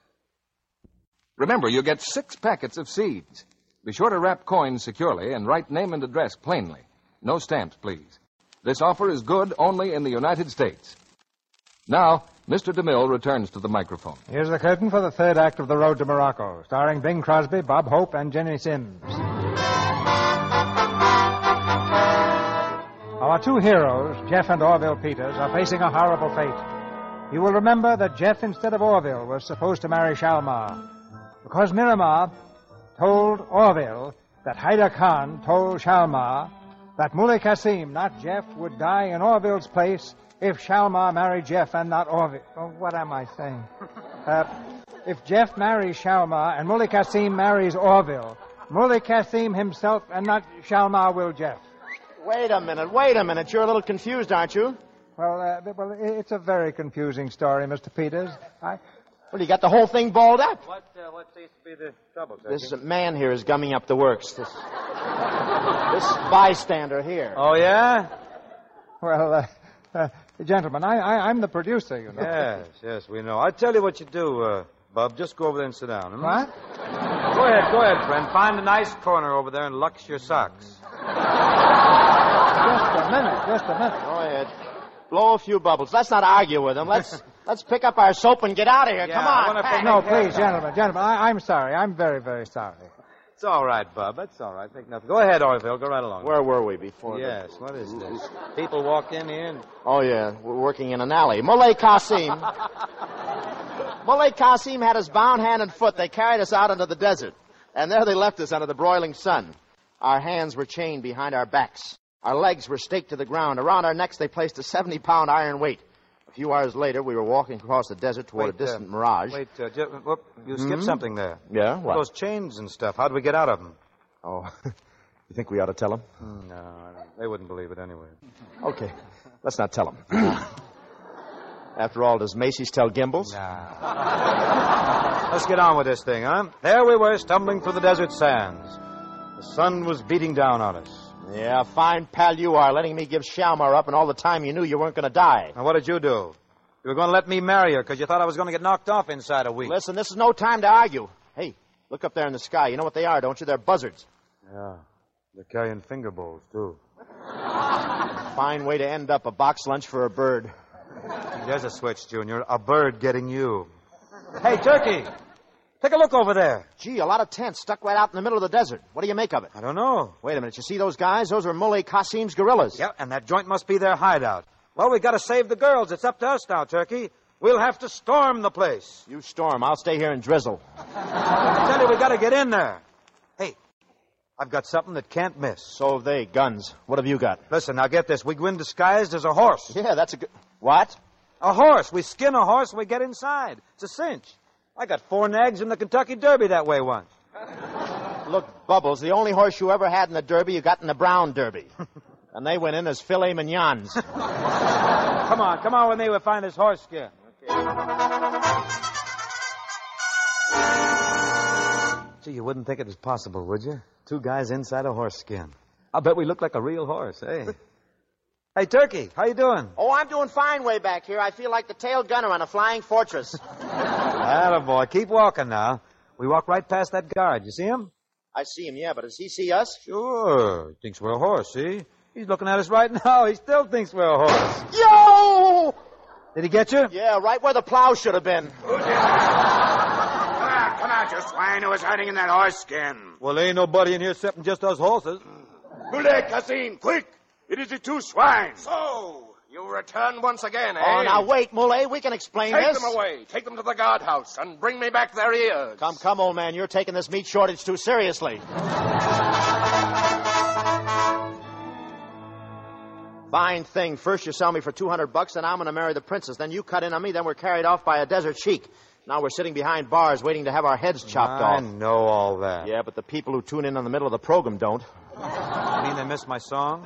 Remember, you get 6 packets of seeds. Be sure to wrap coins securely and write name and address plainly. No stamps, please. This offer is good only in the United States. Now, Mr. DeMille returns to the microphone. Here's the curtain for the 3rd act of The Road to Morocco, starring Bing Crosby, Bob Hope, and Ginny Sims. Our 2 heroes, Jeff and Orville Peters, are facing a horrible fate. You will remember that Jeff, instead of Orville, was supposed to marry Shalmar, because Miramar told Orville that Hyder Khan told Shalmar that Muley Kasim, not Jeff, would die in Orville's place if Shalmar married Jeff and not Orville. Oh, what am I saying? If Jeff marries Shalmar and Muley Kasim marries Orville, Muley Kasim himself and not Shalmar will Jeff. Wait a minute. You're a little confused, aren't you? Well, it's a very confusing story, Mr. Peters. Well, you got the whole thing balled up. What seems to be the trouble, Turkey? This man here is gumming up the works. This bystander here. Oh, yeah? Well, gentlemen, I'm the producer, you know. Yes, we know. I'll tell you what you do, Bub. Just go over there and sit down. Hmm? What? Go ahead, friend. Find a nice corner over there and lux your socks. Just a minute. Go ahead. Blow a few bubbles. Let's not argue with him. Let's pick up our soap and get out of here. Yeah, Come on. No, please, gentlemen. I'm sorry. I'm very, very sorry. It's all right, Bub. That's all right. Think nothing. Go ahead, Orville. Go right along. Where were we before? Yes. What is this? People walk in here and... Oh, yeah. We're working in an alley. Muley Kasim had us bound hand and foot. They carried us out into the desert. And there they left us under the broiling sun. Our hands were chained behind our backs. Our legs were staked to the ground. Around our necks, they placed a 70-pound iron weight. A few hours later, we were walking across the desert toward a distant mirage. You skipped something there. Yeah? What? Those chains and stuff. How did we get out of them? Oh, you think we ought to tell them? No, I don't. They wouldn't believe it anyway. Okay, let's not tell them. After all, does Macy's tell Gimbals? Nah. Let's get on with this thing, huh? There we were, stumbling through the desert sands. The sun was beating down on us. Yeah, fine pal you are, letting me give Shalmar up, and all the time you knew you weren't going to die. Now, what did you do? You were going to let me marry her because you thought I was going to get knocked off inside a week. Listen, this is no time to argue. Hey, look up there in the sky. You know what they are, don't you? They're buzzards. Yeah, they're carrying finger bowls, too. Fine way to end up, a box lunch for a bird. There's a switch, Junior. A bird getting you. Hey, Turkey! Take a look over there. Gee, a lot of tents stuck right out in the middle of the desert. What do you make of it? I don't know. Wait a minute. You see those guys? Those are Muley Qasim's guerrillas. Yeah, and that joint must be their hideout. Well, we got to save the girls. It's up to us now, Turkey. We'll have to storm the place. You storm. I'll stay here and drizzle. I tell you, we got to get in there. Hey, I've got something that can't miss. So have they. Guns. What have you got? Listen, now get this. We go in disguised as a horse. Yeah, that's a good... What? A horse. We skin a horse and we get inside. It's a cinch. I got 4 nags in the Kentucky Derby that way once. Look, Bubbles, the only horse you ever had in the Derby, you got in the Brown Derby. And they went in as filet mignons. Come on with me. We'll find this horse skin. Okay. Gee, you wouldn't think it was possible, would you? 2 guys inside a horse skin. I'll bet we look like a real horse, eh? Hey, Turkey, how you doing? Oh, I'm doing fine way back here. I feel like the tail gunner on a flying fortress. Attaboy. Keep walking now. We walk right past that guard. You see him? I see him, yeah, but does he see us? Sure. He thinks we're a horse, see? He's looking at us right now. He still thinks we're a horse. Yo! Did he get you? Yeah, right where the plow should have been. Come out, you swine who was hiding in that horse skin. Well, there ain't nobody in here except just us horses. Muley Qasim, quick! It is the 2 swine. So, you return once again, eh? Oh, now wait, Muley. We can explain this. Take them away. Take them to the guardhouse and bring me back their ears. Come, old man. You're taking this meat shortage too seriously. Fine thing. First you sell me for $200, then I'm going to marry the princess. Then you cut in on me, then we're carried off by a desert sheik. Now we're sitting behind bars waiting to have our heads chopped off. I know all that. Yeah, but the people who tune in the middle of the program don't. You mean they missed my song?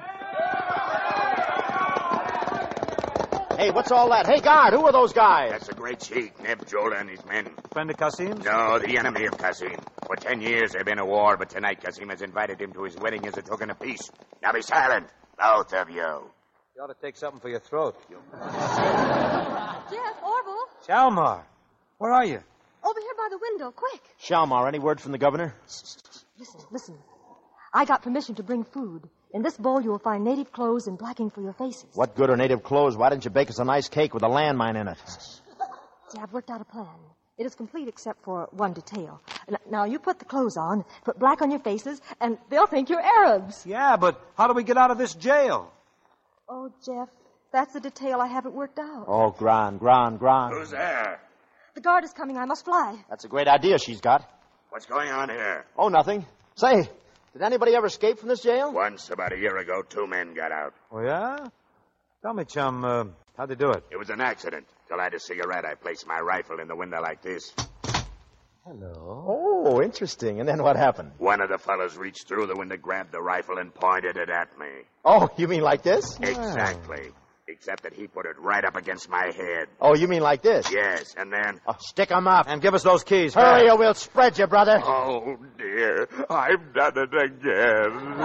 Hey, what's all that? Hey, guard, who are those guys? That's the great sheik, Nebjola and his men. Friend of Qasim's? No, the enemy of Qasim. For 10 years they've been at war, but tonight Qasim has invited him to his wedding as a token of peace. Now be silent, both of you. You ought to take something for your throat. Jeff, Orville, Shalmar, where are you? over here by the window, quick. Shalmar, any word from the governor? Listen. I got permission to bring food. In this bowl, you will find native clothes and blacking for your faces. What good are native clothes? Why didn't you bake us a nice cake with a landmine in it? See, I've worked out a plan. It is complete except for one detail. Now, you put the clothes on, put black on your faces, and they'll think you're Arabs. Yeah, but how do we get out of this jail? Oh, Jeff, that's the detail I haven't worked out. Oh, Gran. Who's there? The guard is coming. I must fly. That's a great idea she's got. What's going on here? Oh, nothing. Say, did anybody ever escape from this jail? Once, about a year ago, 2 men got out. Oh, yeah? Tell me, chum, how'd they do it? It was an accident. Till I had a cigarette, I placed my rifle in the window like this. Hello. Oh, interesting. And then what happened? One of the fellows reached through the window, grabbed the rifle, and pointed it at me. Oh, you mean like this? Exactly. Except that he put it right up against my head. Oh, you mean like this? Yes, and then... Oh, stick 'em up. And give us those keys. Hurry or we'll spread you, brother. Oh, dear. I've done it again.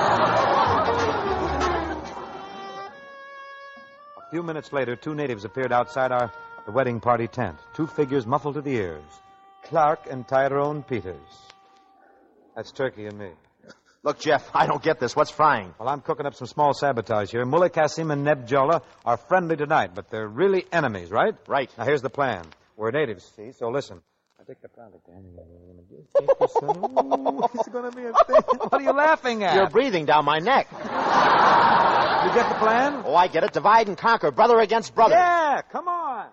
A few minutes later, 2 natives appeared outside the wedding party tent. 2 figures muffled to the ears. Clark and Tyrone Peters. That's Turkey and me. Look, Jeff, I don't get this. What's frying? Well, I'm cooking up some small sabotage here. Muley Qasim and Nebjola are friendly tonight, but they're really enemies, right? Right. Now, here's the plan. We're natives, see? So listen. I take the plan. It's going to be a thing. What are you laughing at? You're breathing down my neck. You get the plan? Oh, I get it. Divide and conquer. Brother against brother. Yeah, come on.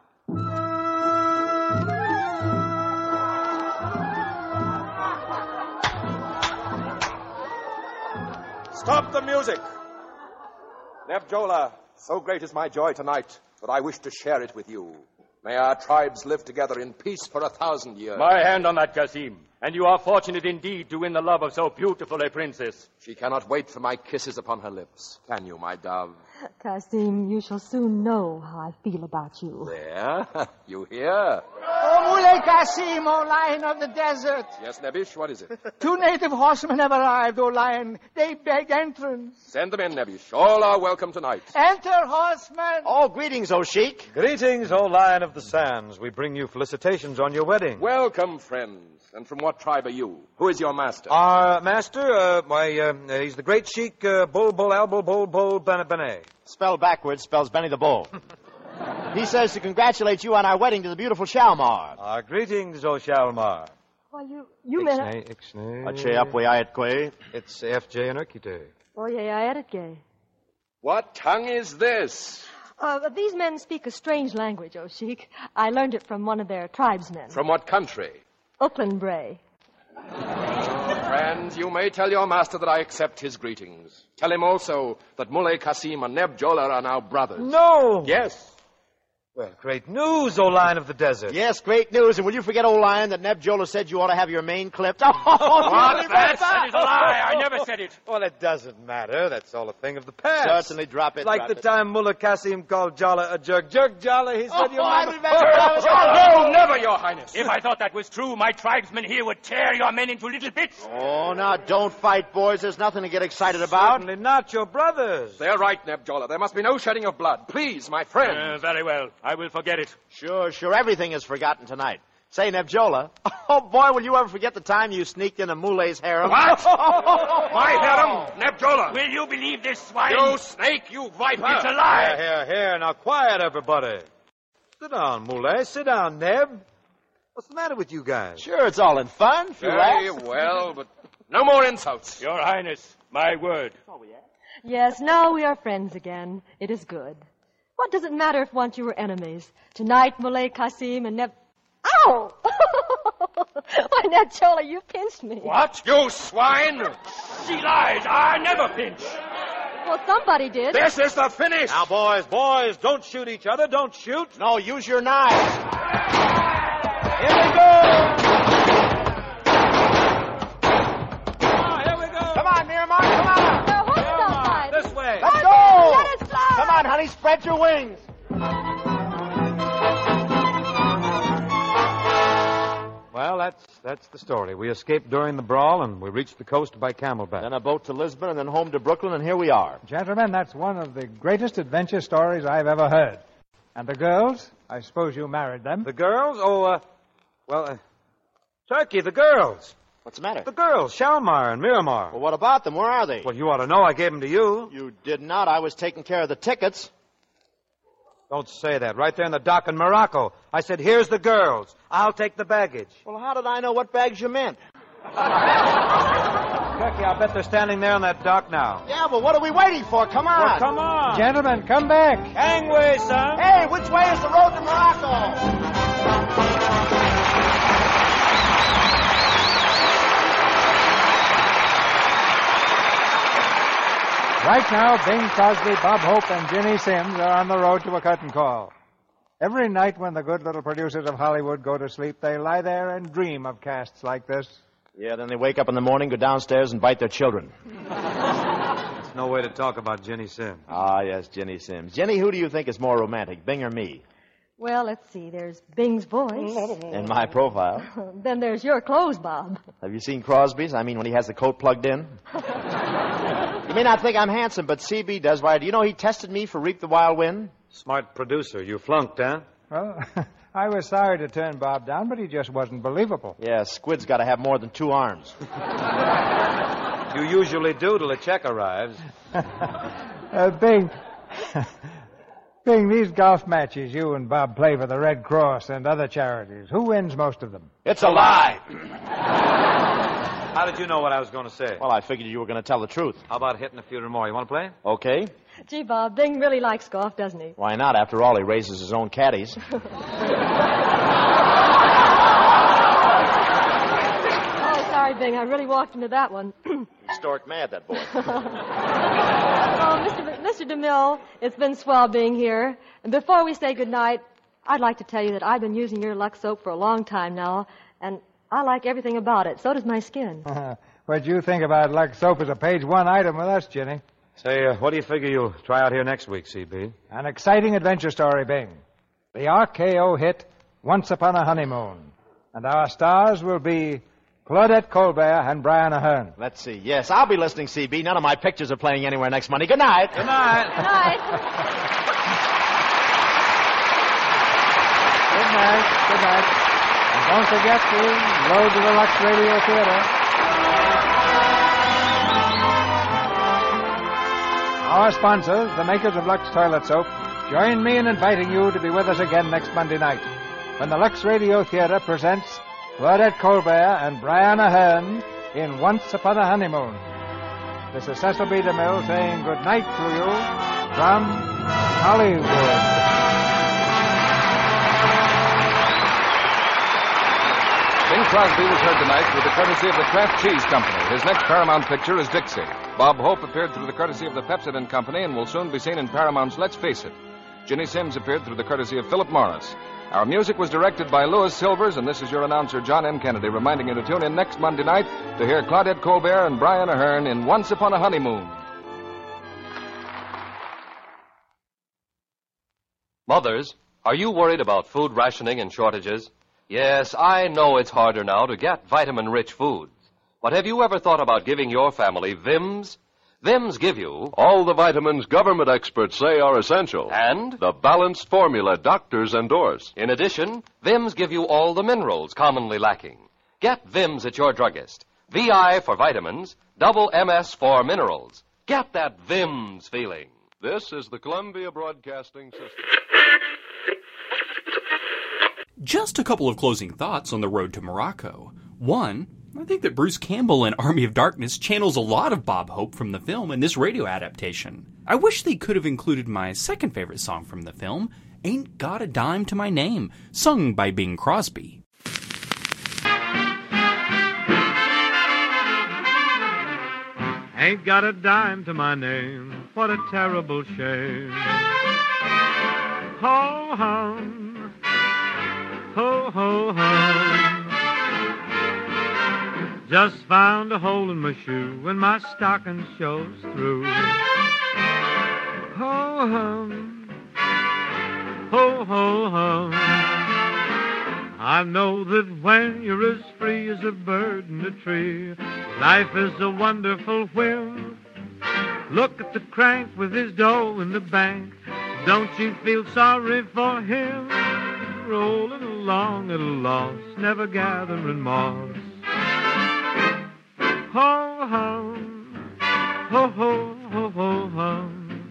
Stop the music. Nebjola, so great is my joy tonight that I wish to share it with you. May our tribes live together in peace for 1,000 years. My hand on that, Kasim. And you are fortunate indeed to win the love of so beautiful a princess. She cannot wait for my kisses upon her lips. Can you, my dove? Kasim, you shall soon know how I feel about you. There. You hear? Oh, Muley Kasim, O lion of the desert. Yes, Nebish, what is it? 2 native horsemen have arrived, O lion. They beg entrance. Send them in, Nebish. All are welcome tonight. Enter, horsemen. Oh, greetings, O Sheik. Greetings, O Lion of the Sands. We bring you felicitations on your wedding. Welcome, friends. And from what tribe are you? Who is your master? Our master, he's the great Sheik Bulbul Albul Bene. Spelled backwards spells Benny the Bull. He says to congratulate you on our wedding to the beautiful Shalmar. Our greetings, O Shalmar. Why, you meant... Ache apwe ayat It's FJ and Urkite. Oh, yeah, I edit gay. What tongue is this? These men speak a strange language, O Sheik. I learned it from one of their tribesmen. From what country? Oakland Bray. Friends, you may tell your master that I accept his greetings. Tell him also that Muley Kasim and Nebjola are now brothers. No! Yes. Well, great news, O Lion of the Desert. Yes, great news. And will you forget, old Lion, that Nebjola said you ought to have your mane clipped? What? That is a lie. I never said it. Well, it doesn't matter. That's all a thing of the past. Certainly, drop it. Like the time Mullah Qasim called Jala a jerk. Jerk Jala, he said I No, never, Your Highness. If I thought that was true, my tribesmen here would tear your men into little bits. Oh, now, don't fight, boys. There's nothing to get excited about. Certainly not your brothers. They're right, Nebjola. There must be no shedding of blood. Please, my friend. Very well. I will forget it. Sure. Everything is forgotten tonight. Say, Nebjola, oh, boy, will you ever forget the time you sneaked into Mulay's harem? What? My harem? Nebjola. Will you believe this swine? You snake, you viper. It's a lie. Here. Now, quiet, everybody. Sit down, Muley. Sit down, Neb. What's the matter with you guys? Sure, it's all in fun. Very well, but no more insults. Your Highness, my word. Yes, now we are friends again. It is good. What does it matter if once you were enemies? Tonight, Muley Qasim and Ow! Why, Nebjola, you pinched me. What? You swine! She lies. I never pinch. Well, somebody did. This is the finish. Now, boys, don't shoot each other. Don't shoot. No, use your knives. Here we go. Here we go. Come on, Miramar, come on. The horse outside. This way. Let's go. Let us fly. Come on, honey, spread your wings. Well, that's the story. We escaped during the brawl, and we reached the coast by camelback. Then a boat to Lisbon, and then home to Brooklyn, and here we are. Gentlemen, that's one of the greatest adventure stories I've ever heard. And the girls? I suppose you married them. The girls? Turkey, the girls. What's the matter? The girls, Shalmar and Miramar. Well, what about them? Where are they? Well, you ought to know. I gave them to you. You did not. I was taking care of the tickets. Don't say that. Right there in the dock in Morocco. I said, here's the girls. I'll take the baggage. Well, how did I know what bags you meant? Turkey, I'll bet they're standing there on that dock now. Yeah, but what are we waiting for? Come on. Well, come on. Gentlemen, come back. Gangway, son. Hey, which way is the road to Morocco? Right now, Bing Crosby, Bob Hope, and Ginny Sims are on the road to a curtain call. Every night when the good little producers of Hollywood go to sleep, they lie there and dream of casts like this. Yeah, then they wake up in the morning, go downstairs, and bite their children. That's no way to talk about Ginny Sims. Ah, yes, Ginny Sims. Ginny, who do you think is more romantic, Bing or me? Well, let's see. There's Bing's voice. In my profile. Then there's your clothes, Bob. Have you seen Crosby's? I mean, when he has the coat plugged in. You may not think I'm handsome, but CB does. Why, do you know he tested me for Reap the Wild Wind? Smart producer. You flunked, huh? Well, I was sorry to turn Bob down, but he just wasn't believable. Yeah, Squid's got to have more than 2 arms. You usually do till a check arrives. Bing. Bing, these golf matches you and Bob play for the Red Cross and other charities, who wins most of them? It's a lie. How did you know what I was going to say? Well, I figured you were going to tell the truth. How about hitting a few more? You want to play? Okay. Gee, Bob, Bing really likes golf, doesn't he? Why not? After all, he raises his own caddies. Oh, sorry, Bing. I really walked into that one. stork mad, that boy. Mr. DeMille, it's been swell being here. And before we say goodnight, I'd like to tell you that I've been using your Lux soap for a long time now, and I like everything about it. So does my skin. What'd you think about Lux soap as a page 1 item with us, Ginny? Say, what do you figure you'll try out here next week, CB? An exciting adventure story, Bing. The RKO hit Once Upon a Honeymoon. And our stars will be Claudette Colbert and Brian Ahern. Let's see. Yes, I'll be listening, CB. None of my pictures are playing anywhere next Monday. Good night. Good night. Good night. Good night. Good night. And don't forget to load to the Lux Radio Theater. Our sponsors, the makers of Lux Toilet Soap, join me in inviting you to be with us again next Monday night when the Lux Radio Theater presents Claudette Colbert and Brian Ahern in Once Upon a Honeymoon. This is Cecil B. DeMille saying good night to you from Hollywood. Bing Crosby was heard tonight with the courtesy of the Kraft Cheese Company. His next Paramount picture is Dixie. Bob Hope appeared through the courtesy of the Pepsodent Company and will soon be seen in Paramount's Let's Face It. Ginny Sims appeared through the courtesy of Philip Morris. Our music was directed by Louis Silvers, and this is your announcer, John M. Kennedy, reminding you to tune in next Monday night to hear Claudette Colbert and Brian Ahern in Once Upon a Honeymoon. Mothers, are you worried about food rationing and shortages? Yes, I know it's harder now to get vitamin-rich foods. But have you ever thought about giving your family Vims? Vims give you all the vitamins government experts say are essential. And the balanced formula doctors endorse. In addition, Vims give you all the minerals commonly lacking. Get Vims at your druggist. VI for vitamins, double MS for minerals. Get that Vims feeling. This is the Columbia Broadcasting System. Just a couple of closing thoughts on the road to Morocco. One, I think that Bruce Campbell in Army of Darkness channels a lot of Bob Hope from the film in this radio adaptation. I wish they could have included my second favorite song from the film, Ain't Got a Dime to My Name, sung by Bing Crosby. Ain't got a dime to my name, what a terrible shame. Ho hum, ho ho hum. Just found a hole in my shoe and my stocking shows through. Ho hum, ho ho hum. I know that when you're as free as a bird in a tree, life is a wonderful whim. Look at the crank with his dough in the bank. Don't you feel sorry for him? Rolling along at a loss, never gathering moss. Ho hum, ho ho ho ho hum.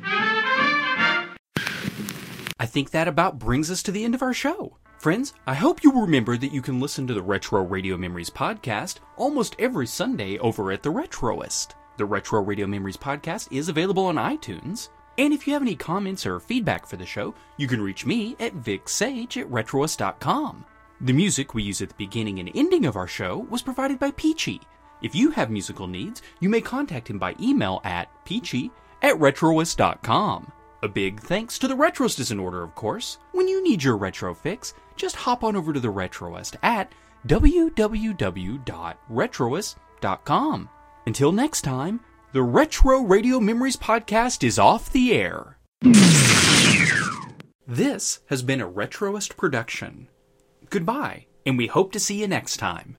I think that about brings us to the end of our show. Friends, I hope you remember that you can listen to the Retro Radio Memories podcast almost every Sunday over at The Retroist. The Retro Radio Memories podcast is available on iTunes. And if you have any comments or feedback for the show, you can reach me at VicSage@Retroist.com. The music we use at the beginning and ending of our show was provided by Peachy. If you have musical needs, you may contact him by email at peachy@Retroist.com. A big thanks to The Retroist is in order, of course. When you need your retro fix, just hop on over to The Retroist at www.retroist.com. Until next time, the Retro Radio Memories podcast is off the air. This has been a Retroist production. Goodbye, and we hope to see you next time.